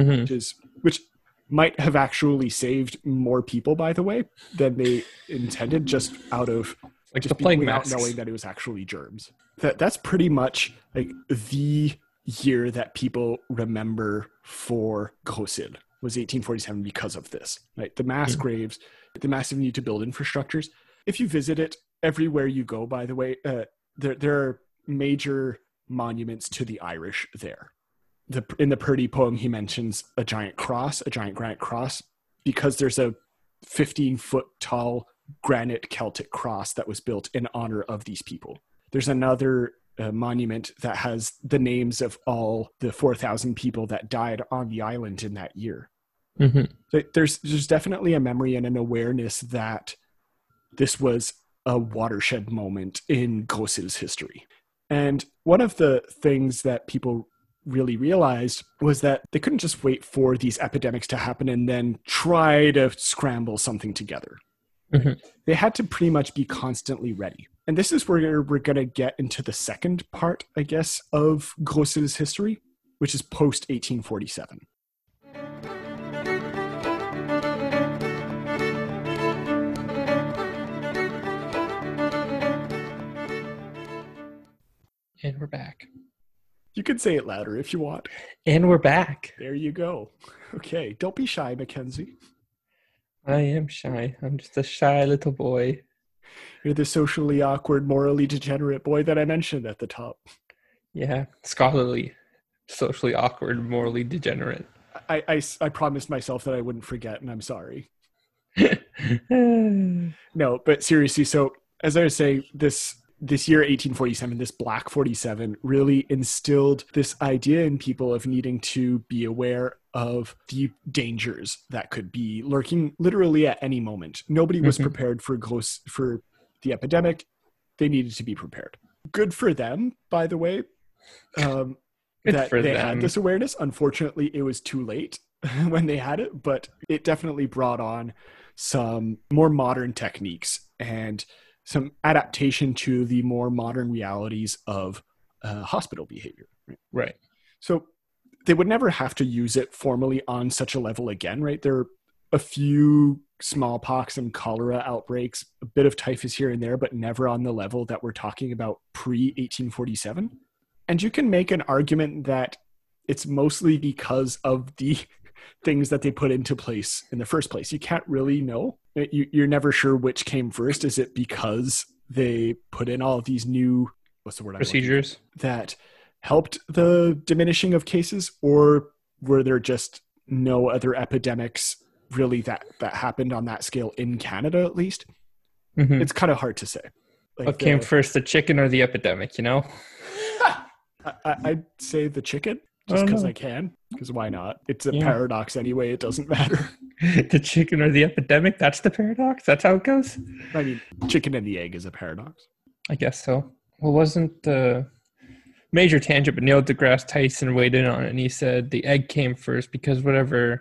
which might have actually saved more people, by the way, than they intended, just out of like just the plague without masks. knowing that it was actually germs. That's pretty much like the year that people remember for Gros-Îles was 1847 because of this, right? The mass graves, the massive need to build infrastructures. If you visit it, everywhere you go, by the way, there are major monuments to the Irish there. In the Purdy poem, he mentions a giant granite cross, because there's a 15-foot tall granite Celtic cross that was built in honor of these people. There's another monument that has the names of all the 4,000 people that died on the island in that year. So there's definitely a memory and an awareness that this was a watershed moment in Gros-Îles history. And one of the things that people really realized was that they couldn't just wait for these epidemics to happen and then try to scramble something together. They had to pretty much be constantly ready. And this is where we're going to get into the second part, I guess, of Gros-Îles history, which is post-1847. And we're back. You can say it louder if you want. And we're back. There you go. Okay, don't be shy, Mackenzie. I am shy. I'm just a shy little boy. You're the socially awkward, morally degenerate boy that I mentioned at the top. Yeah, scholarly, socially awkward, morally degenerate. I promised myself that I wouldn't forget, and I'm sorry. No, but seriously, so as I was saying, this year 1847, this Black 47, really instilled this idea in people of needing to be aware of the dangers that could be lurking literally at any moment. Nobody was prepared for the epidemic. They needed to be prepared. Good for them, by the way, that they had this awareness. Unfortunately, it was too late when they had it, but it definitely brought on some more modern techniques and some adaptation to the more modern realities of hospital behavior. Right. So they would never have to use it formally on such a level again, right? There are a few smallpox and cholera outbreaks, a bit of typhus here and there, but never on the level that we're talking about pre-1847. And you can make an argument that it's mostly because of the things that they put into place in the first place. You can't really know. You're never sure which came first. Is it because they put in all of these new, what's the word? Procedures that helped the diminishing of cases, or were there just no other epidemics really that happened on that scale in Canada, at least? Mm-hmm. It's kind of hard to say. What came first, the chicken or the epidemic, you know? I'd say the chicken, just because I can, because why not? It's a paradox anyway. It doesn't matter. The chicken or the epidemic, that's the paradox? That's how it goes? I mean, chicken and the egg is a paradox. I guess so. Well, wasn't the major tangent, but Neil deGrasse Tyson weighed in on it, and he said the egg came first because whatever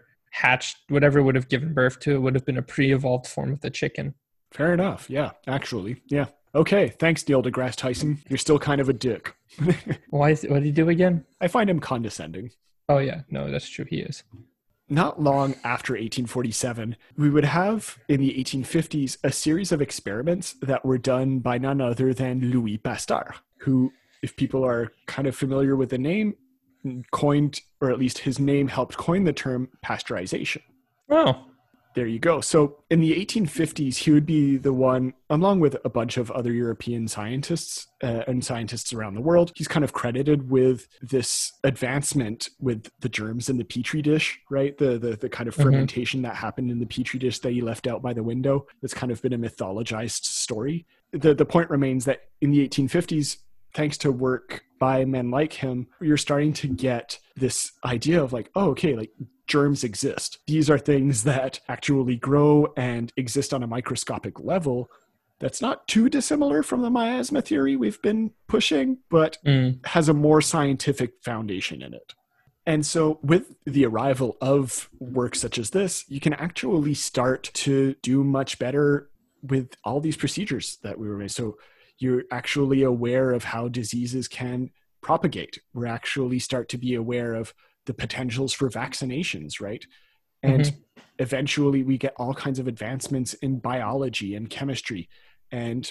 would have given birth to it would have been a pre-evolved form of the chicken. Fair enough. Yeah, actually. Yeah. Okay. Thanks, Neil deGrasse Tyson. You're still kind of a dick. What did he do again? I find him condescending. Oh, yeah. No, that's true. He is. Not long after 1847, we would have in the 1850s a series of experiments that were done by none other than Louis Pasteur, who, if people are kind of familiar with the name, coined, or at least his name helped coin the term pasteurization. Oh. There you go. So in the 1850s, he would be the one, along with a bunch of other European scientists and scientists around the world. He's kind of credited with this advancement with the germs in the petri dish, right? The kind of fermentation that happened in the petri dish that he left out by the window. That's kind of been a mythologized story. The point remains that in the 1850s, thanks to work by men like him, you're starting to get this idea of like, oh, okay, like germs exist. These are things that actually grow and exist on a microscopic level. That's not too dissimilar from the miasma theory we've been pushing, but has a more scientific foundation in it. And so with the arrival of work such as this, you can actually start to do much better with all these procedures that we were made. So you're actually aware of how diseases can propagate. We're actually start to be aware of the potentials for vaccinations, right? And eventually we get all kinds of advancements in biology and chemistry. And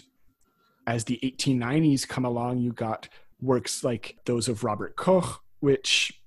as the 1890s come along, you got works like those of Robert Koch, which,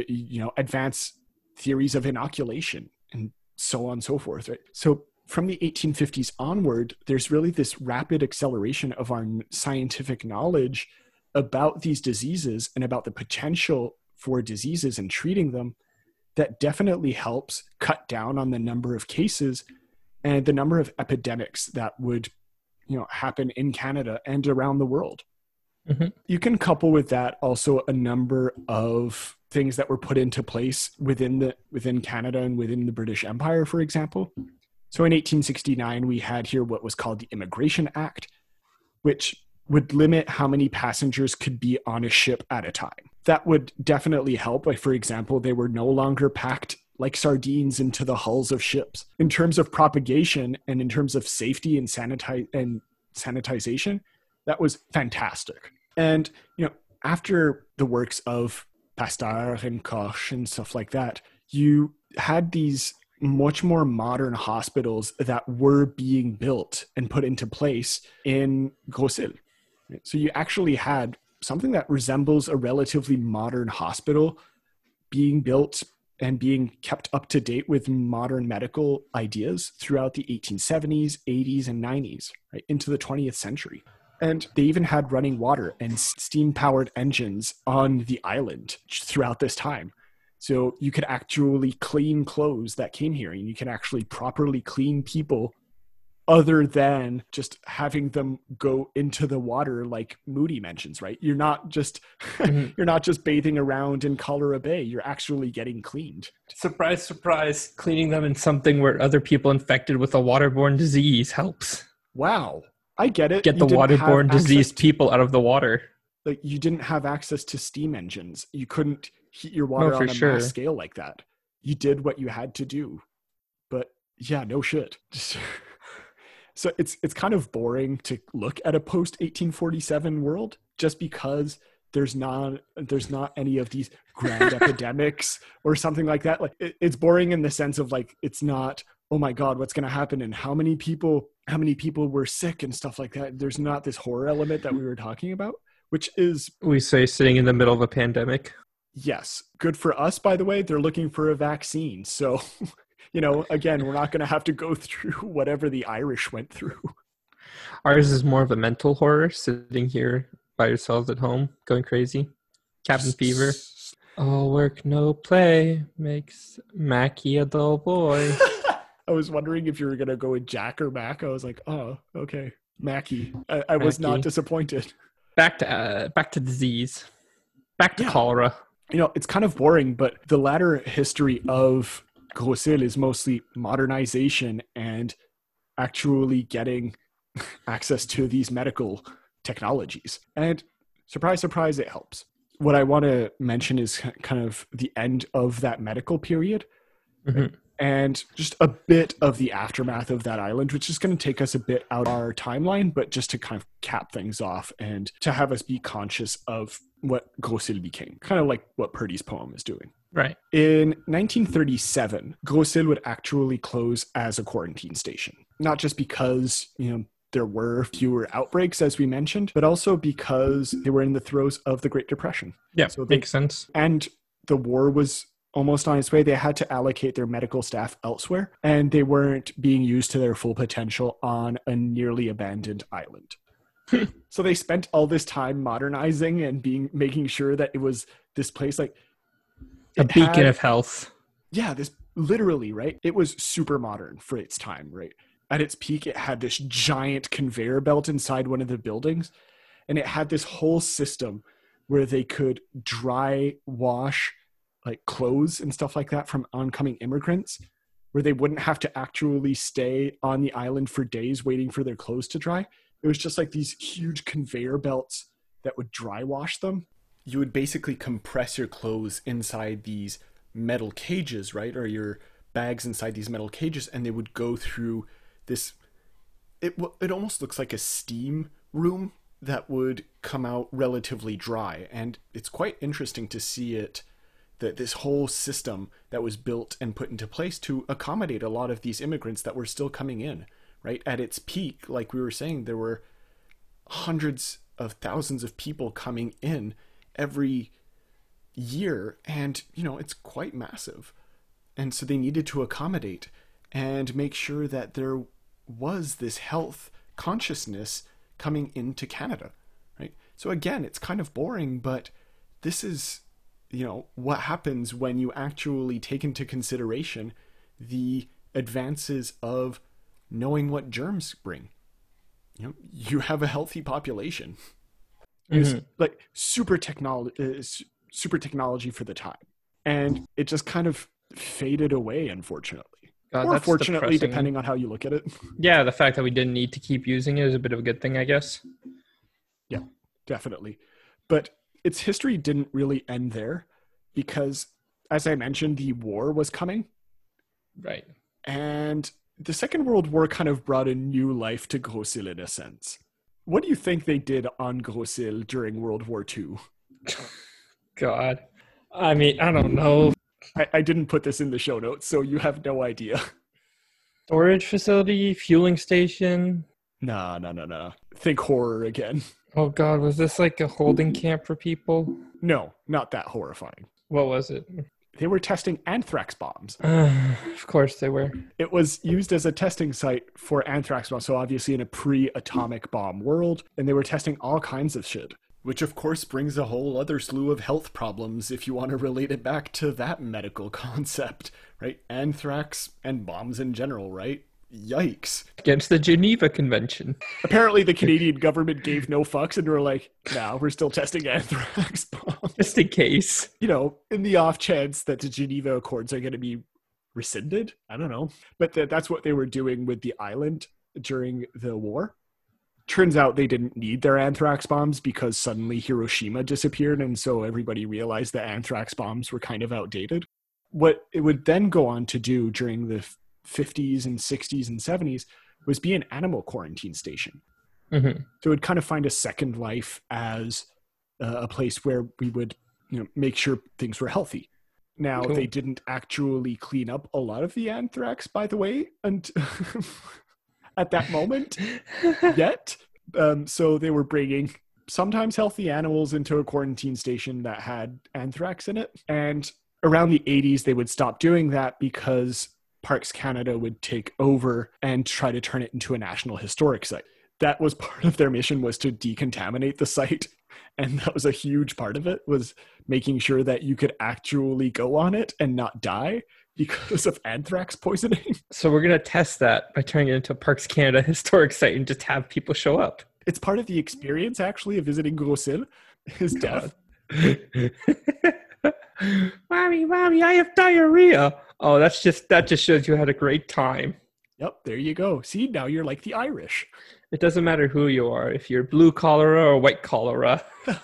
advance theories of inoculation and so on and so forth, right? So from the 1850s onward, there's really this rapid acceleration of our scientific knowledge about these diseases and about the potential for diseases and treating them that definitely helps cut down on the number of cases and the number of epidemics that would, happen in Canada and around the world. You can couple with that also a number of things that were put into place within Canada and within the British Empire, for example. So in 1869, we had here what was called the Immigration Act, which would limit how many passengers could be on a ship at a time. That would definitely help. Like, for example, they were no longer packed like sardines into the hulls of ships. In terms of propagation and in terms of safety and sanitization, that was fantastic. And, after the works of Pasteur and Koch and stuff like that, you had these much more modern hospitals that were being built and put into place in Grosse-Île. So you actually had something that resembles a relatively modern hospital being built and being kept up to date with modern medical ideas throughout the 1870s, 80s, and 90s, right, into the 20th century. And they even had running water and steam-powered engines on the island throughout this time. So you could actually clean clothes that came here, and you can actually properly clean people other than just having them go into the water like Moody mentions, right? You're not just you're not just bathing around in Cholera Bay. You're actually getting cleaned. Surprise, surprise. Cleaning them in something where other people infected with a waterborne disease helps. Wow. I get it. Get the waterborne disease people out of the water. Like, you didn't have access to steam engines. You couldn't heat your water on a mass scale like that. You did what you had to do. But yeah, no shit. So it's kind of boring to look at a post 1847 world just because there's not any of these grand epidemics or something like that. Like, it's boring in the sense of like, it's not, oh my God, what's going to happen and how many people were sick and stuff like that. There's not this horror element that we were talking about, which is, we say, sitting in the middle of a pandemic. Yes. Good for us, by the way. They're looking for a vaccine. So, again, we're not going to have to go through whatever the Irish went through. Ours is more of a mental horror, sitting here by yourselves at home, going crazy. Cabin fever. All work, no play makes Mackie a dull boy. I was wondering if you were going to go with Jack or Mac. I was like, oh, okay. Mackie. I was not disappointed. Back to disease. Back to cholera. It's kind of boring, but the latter history of Gros Isle is mostly modernization and actually getting access to these medical technologies. And surprise, surprise, it helps. What I want to mention is kind of the end of that medical period. Mm-hmm. And just a bit of the aftermath of that island, which is going to take us a bit out of our timeline, but just to kind of cap things off and to have us be conscious of what Gros Isle became, kind of like what Purdy's poem is doing. Right. In 1937, Gros Isle would actually close as a quarantine station, not just because, there were fewer outbreaks, as we mentioned, but also because they were in the throes of the Great Depression. Yeah, so makes sense. And the war was almost on its way. They had to allocate their medical staff elsewhere, and they weren't being used to their full potential on a nearly abandoned island. So they spent all this time modernizing and making sure that it was this place like a beacon of health. Yeah, this literally, right? It was super modern for its time, right? At its peak, it had this giant conveyor belt inside one of the buildings, and it had this whole system where they could dry wash like clothes and stuff like that from oncoming immigrants, where they wouldn't have to actually stay on the island for days waiting for their clothes to dry. It was just like these huge conveyor belts that would dry wash them. You would basically compress your clothes inside these metal cages, right? Or your bags inside these metal cages, and they would go through this, it almost looks like a steam room that would come out relatively dry. And it's quite interesting to see it, that this whole system that was built and put into place to accommodate a lot of these immigrants that were still coming in, right? At its peak, like we were saying, there were hundreds of thousands of people coming in every year, and it's quite massive. And so they needed to accommodate and make sure that there was this health consciousness coming into Canada, right? So again, it's kind of boring, but this is what happens when you actually take into consideration the advances of knowing what germs bring. You have a healthy population. Mm-hmm. It's like super technology for the time, and it just kind of faded away, unfortunately. Or fortunately, depressing. Depending on how you look at it. Yeah, the fact that we didn't need to keep using it is a bit of a good thing, I guess. Yeah, definitely. But its history didn't really end there because, as I mentioned, the war was coming. Right. And the Second World War kind of brought a new life to Gros Isle in a sense. What do you think they did on Gros Isle during World War II? God. I mean, I don't know. I didn't put this in the show notes, so you have no idea. Storage facility, fueling station. No. Think horror again. Oh God, was this like a holding camp for people? No, not that horrifying. What was it? They were testing anthrax bombs. Of course they were. It was used as a testing site for anthrax bombs, so obviously in a pre-atomic bomb world, and they were testing all kinds of shit. Which, of course, brings a whole other slew of health problems if you want to relate it back to that medical concept, right? Anthrax and bombs in general, right? Yikes. Against the Geneva Convention. Apparently, the Canadian government gave no fucks and were like, no, we're still testing anthrax bombs. Just in case. In the off chance that the Geneva Accords are going to be rescinded. I don't know. But that's what they were doing with the island during the war. Turns out they didn't need their anthrax bombs because suddenly Hiroshima disappeared, and so everybody realized that anthrax bombs were kind of outdated. What it would then go on to do during the 50s and 60s and 70s was be an animal quarantine station. Mm-hmm. So it would kind of find a second life as a place where we would make sure things were healthy. Now, Cool. They didn't actually clean up a lot of the anthrax, by the way, and at that moment yet. So they were bringing sometimes healthy animals into a quarantine station that had anthrax in it. And around the 80s, they would stop doing that because Parks Canada would take over and try to turn it into a National Historic Site. That was part of their mission, was to decontaminate the site. And that was a huge part of it, was making sure that you could actually go on it and not die because of anthrax poisoning. So we're going to test that by turning it into a Parks Canada historic site and just have people show up. It's part of the experience, actually, of visiting Gros-Îles, is death. Mommy, I have diarrhea. Oh, that just shows you had a great time. Yep, there you go. See, now you're like the Irish. It doesn't matter who you are, if you're blue cholera or white cholera.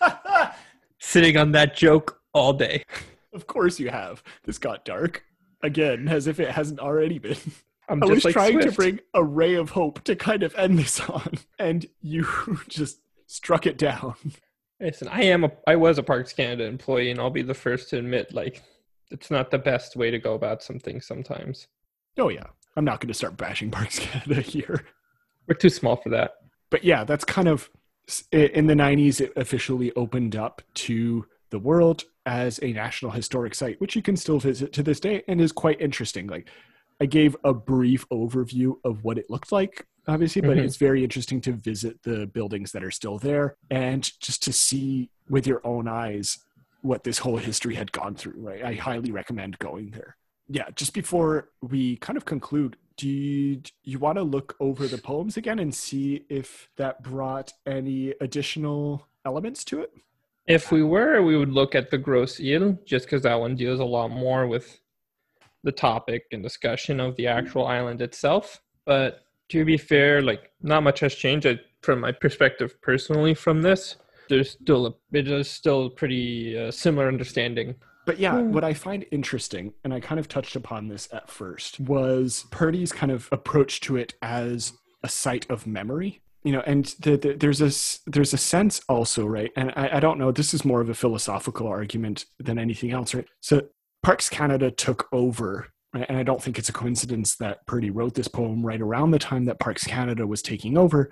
Sitting on that joke all day. Of course you have. This got dark. Again, as if it hasn't already been. I was trying to bring a ray of hope to kind of end this on, and you just struck it down. Listen, I was a Parks Canada employee, and I'll be the first to admit, like, it's not the best way to go about some things sometimes. Oh yeah, I'm not going to start bashing Parks Canada here. We're too small for that. But yeah, that's kind of, in the 90s, it officially opened up to the world as a National Historic Site, which you can still visit to this day and is quite interesting. Like, I gave a brief overview of what it looked like, obviously, but it's very interesting to visit the buildings that are still there and just to see with your own eyes what this whole history had gone through, right? I highly recommend going there. Yeah, just before we kind of conclude, do you want to look over the poems again and see if that brought any additional elements to it? If we would look at the Gros-Îles, just because that one deals a lot more with the topic and discussion of the actual island itself. But to be fair, like, not much has changed from my perspective personally from this. It is still a pretty similar understanding. But yeah, what I find interesting, and I kind of touched upon this at first, was Purdy's kind of approach to it as a site of memory. You know, and there's a sense also, right? And I don't know, this is more of a philosophical argument than anything else, right? So Parks Canada took over, right? And I don't think it's a coincidence that Purdy wrote this poem right around the time that Parks Canada was taking over,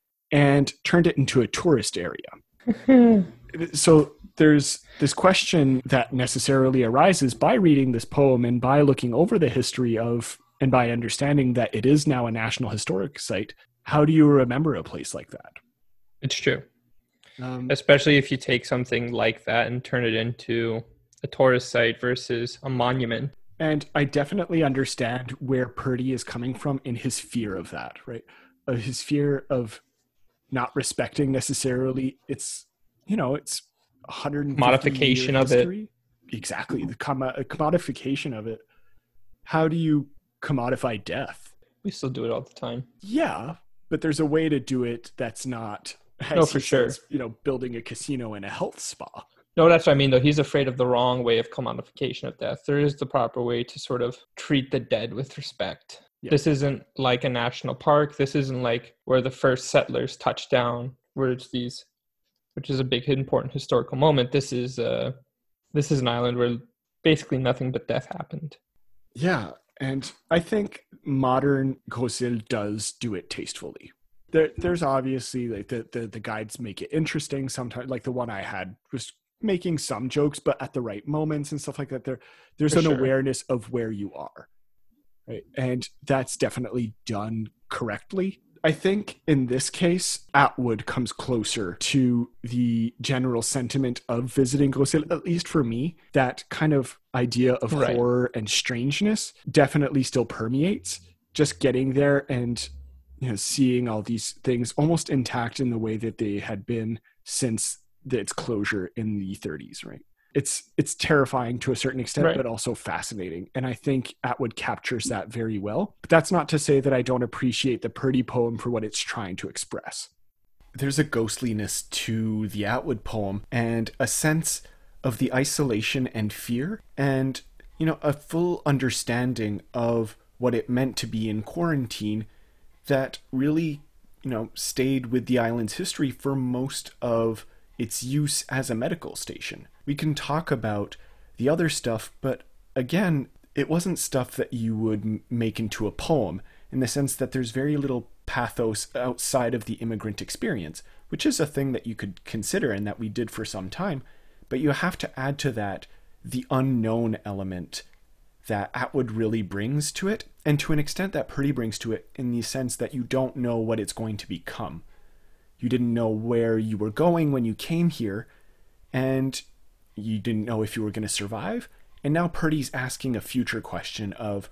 and turned it into a tourist area. So there's this question that necessarily arises by reading this poem and by looking over the history of, and by understanding that it is now a National Historic Site. How do you remember a place like that? It's true. Especially if you take something like that and turn it into a tourist site versus a monument. And I definitely understand where Purdy is coming from in his fear of that, right? Of his fear of not respecting necessarily its 150 modification of it. Exactly. The commodification of it. How do you commodify death? We still do it all the time. Yeah, but there's a way to do it that's not, for sure, building a casino and a health spa. No, that's what I mean, though. He's afraid of the wrong way of commodification of death. There is the proper way to sort of treat the dead with respect. Yeah. This isn't like a national park. This isn't like where the first settlers touched down, which is a big, important historical moment. This is an island where basically nothing but death happened. Yeah, and I think modern Gros-Îles does do it tastefully. There's obviously, like, the guides make it interesting. Sometimes, like the one I had was making some jokes, but at the right moments and stuff like that. There's an awareness of where you are, right? And that's definitely done correctly. I think in this case, Atwood comes closer to the general sentiment of visiting Gros-Îles, at least for me. That kind of idea of horror and strangeness definitely still permeates. Just getting there and seeing all these things almost intact in the way that they had been since its closure in the 30s, right? It's terrifying to a certain extent, but also fascinating. And I think Atwood captures that very well. But that's not to say that I don't appreciate the Purdy poem for what it's trying to express. There's a ghostliness to the Atwood poem and a sense of the isolation and fear and, a full understanding of what it meant to be in quarantine that really, stayed with the island's history for most of its use as a medical station. We can talk about the other stuff, but again, it wasn't stuff that you would make into a poem, in the sense that there's very little pathos outside of the immigrant experience. which is a thing that you could consider and that we did for some time. But you have to add to that the unknown element that Atwood really brings to it, and to an extent that Purdy brings to it, in the sense that you don't know what it's going to become. You didn't know where you were going when you came here, and you didn't know if you were going to survive. And now Purdy's asking a future question of,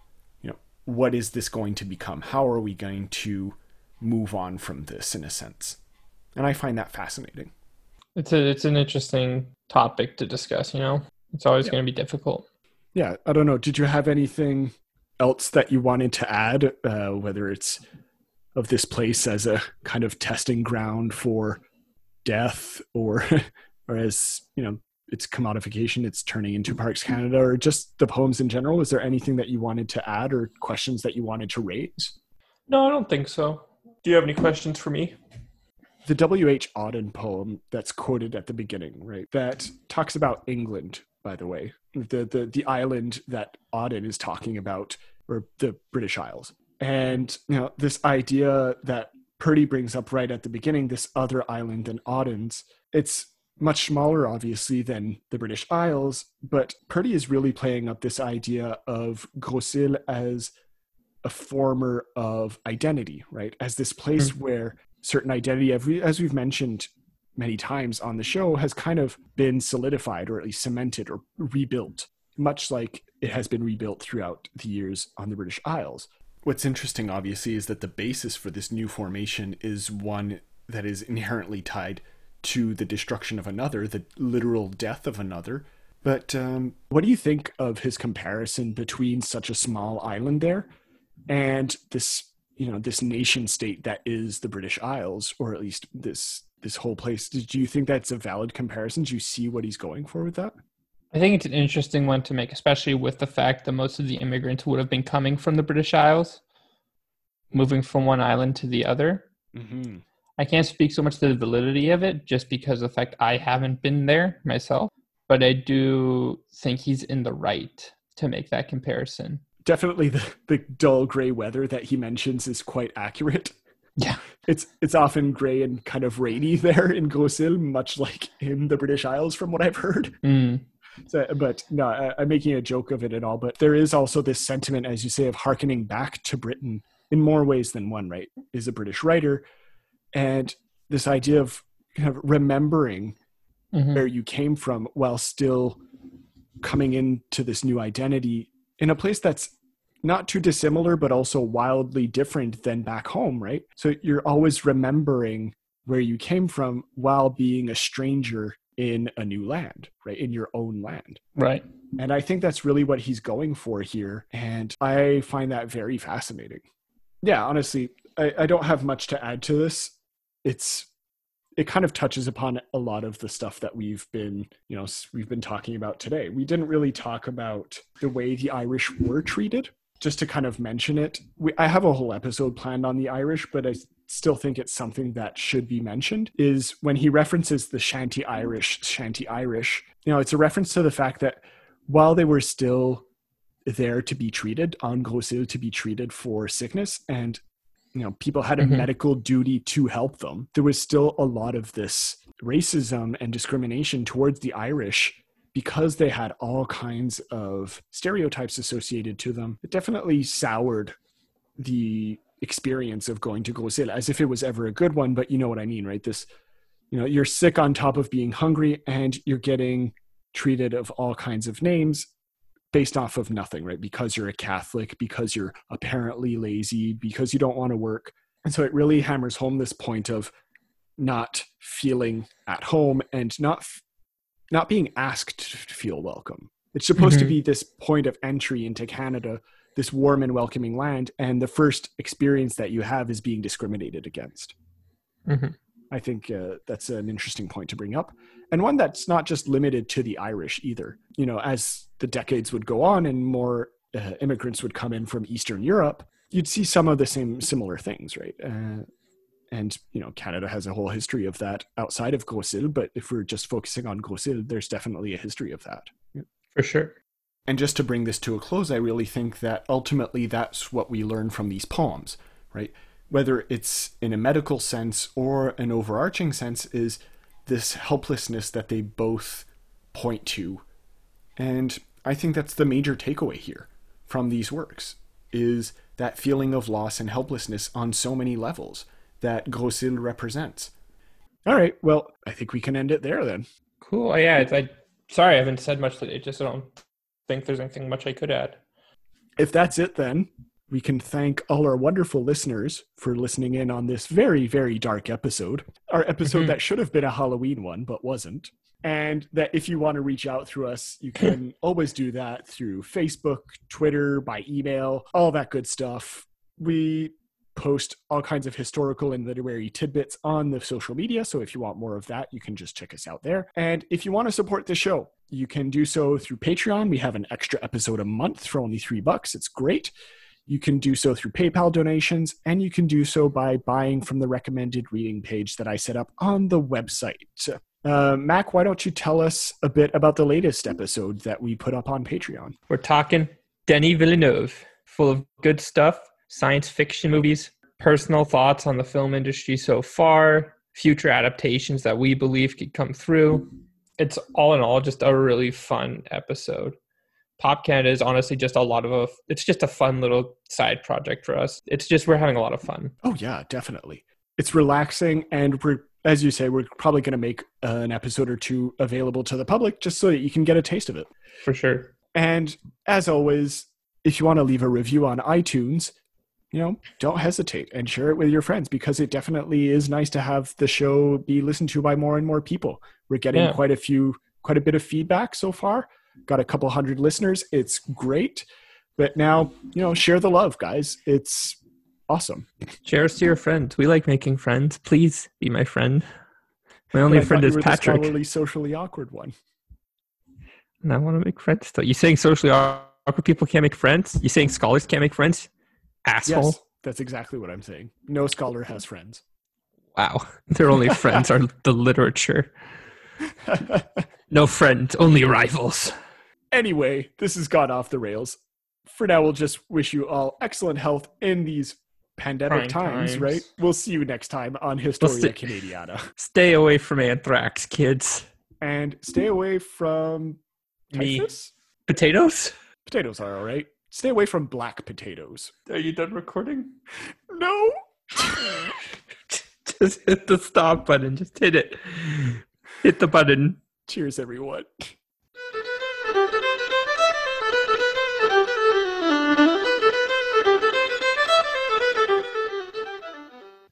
what is this going to become? How are we going to move on from this, in a sense? And I find that fascinating. It's an interesting topic to discuss, It's always going to be difficult. Yeah, I don't know. Did you have anything else that you wanted to add, whether it's of this place as a kind of testing ground for death, or as, its commodification, it's turning into Parks Canada, or just the poems in general? Is there anything that you wanted to add or questions that you wanted to raise? No, I don't think so. Do you have any questions for me? The W.H. Auden poem that's quoted at the beginning, right? That talks about England, by the way, the island that Auden is talking about, or the British Isles. And, this idea that Purdy brings up right at the beginning, this other island than Auden's, it's much smaller, obviously, than the British Isles, but Purdy is really playing up this idea of Gros Isle as a former of identity, right? As this place where certain identity, as we've mentioned many times on the show, has kind of been solidified, or at least cemented or rebuilt, much like it has been rebuilt throughout the years on the British Isles. What's interesting, obviously, is that the basis for this new formation is one that is inherently tied to the destruction of another, the literal death of another. But what do you think of his comparison between such a small island there and this this nation state that is the British Isles, or at least this whole place? Do you think that's a valid comparison? Do you see what he's going for with that? I think it's an interesting one to make, especially with the fact that most of the immigrants would have been coming from the British Isles, moving from one island to the other. Mm-hmm. I can't speak so much to the validity of it, just because of the fact I haven't been there myself, but I do think he's in the right to make that comparison. Definitely the dull gray weather that he mentions is quite accurate. Yeah. It's often gray and kind of rainy there in Gros Isle, much like in the British Isles, from what I've heard. So, but no, I'm making a joke of it at all. But there is also this sentiment, as you say, of hearkening back to Britain in more ways than one, right? Is a British writer. And this idea of kind of remembering where you came from while still coming into this new identity in a place that's not too dissimilar, but also wildly different than back home, right? So you're always remembering where you came from while being a stranger in a new land, right? In your own land. Right. And I think that's really what he's going for here. And I find that very fascinating. Yeah, honestly, I don't have much to add to this. It kind of touches upon a lot of the stuff that we've been talking about today. We didn't really talk about the way the Irish were treated. Just to kind of mention it, I have a whole episode planned on the Irish, but I still think it's something that should be mentioned, is when he references the Shanty Irish, it's a reference to the fact that while they were still there to be treated, on Gros Isle to be treated for sickness, and people had a medical duty to help them, there was still a lot of this racism and discrimination towards the Irish because they had all kinds of stereotypes associated to them. It definitely soured the experience of going to Gros Isle, as if it was ever a good one, but you know what I mean, right? This, you're sick on top of being hungry, and you're getting treated of all kinds of names based off of nothing, right? Because you're a Catholic, because you're apparently lazy, because you don't want to work. And so it really hammers home this point of not feeling at home and not being asked to feel welcome. It's supposed to be this point of entry into Canada, this warm and welcoming land, and the first experience that you have is being discriminated against. I think that's an interesting point to bring up, and one that's not just limited to the Irish either. As the decades would go on and more immigrants would come in from Eastern Europe, you'd see some of the similar things, right? And Canada has a whole history of that outside of Gros Isle, but if we're just focusing on Gros Isle, there's definitely a history of that. For sure. And just to bring this to a close, I really think that ultimately that's what we learn from these poems, right? whether it's in a medical sense or an overarching sense, is this helplessness that they both point to. And I think that's the major takeaway here from these works, is that feeling of loss and helplessness on so many levels that Groscil represents. All right, well, I think we can end it there then. Cool. Yeah, sorry I haven't said much today. Just I don't think there's anything much I could add. If that's it then, we can thank all our wonderful listeners for listening in on this very, very dark episode. Our episode that should have been a Halloween one, but wasn't. And that if you want to reach out through us, you can always do that through Facebook, Twitter, by email, all that good stuff. We post all kinds of historical and literary tidbits on the social media. So if you want more of that, you can just check us out there. And if you want to support the show, you can do so through Patreon. We have an extra episode a month for only $3. It's great. You can do so through PayPal donations, and you can do so by buying from the recommended reading page that I set up on the website. Mac, why don't you tell us a bit about the latest episode that we put up on Patreon? We're talking Denis Villeneuve, full of good stuff, science fiction movies, personal thoughts on the film industry so far, future adaptations that we believe could come through. It's all in all just a really fun episode. Pop Canada is honestly just it's just a fun little side project for us. It's just, we're having a lot of fun. Oh yeah, definitely. It's relaxing, and as you say, we're probably going to make an episode or two available to the public just so that you can get a taste of it. For sure. And as always, if you want to leave a review on iTunes, don't hesitate and share it with your friends, because it definitely is nice to have the show be listened to by more and more people. We're getting quite a bit of feedback so far. Got a couple hundred listeners. It's great. But now, share the love, guys. It's awesome. Share us to your friends. We like making friends. Please be my friend. My only friend is Patrick. The scholarly, socially awkward one. And I want to make friends still. You saying socially awkward people can't make friends? You saying scholars can't make friends? Asshole. Yes, that's exactly what I'm saying. No scholar has friends. Wow. Their only friends are the literature. No friends, only rivals. Anyway, this has gone off the rails. For now, we'll just wish you all excellent health in these pandemic times, right? We'll see you next time on Historia Canadiana. Stay away from anthrax, kids. And stay away from typhus? Potatoes? Potatoes are all right. Stay away from black potatoes. Are you done recording? No. Just hit the stop button. Just hit it. Hit the button. Cheers, everyone.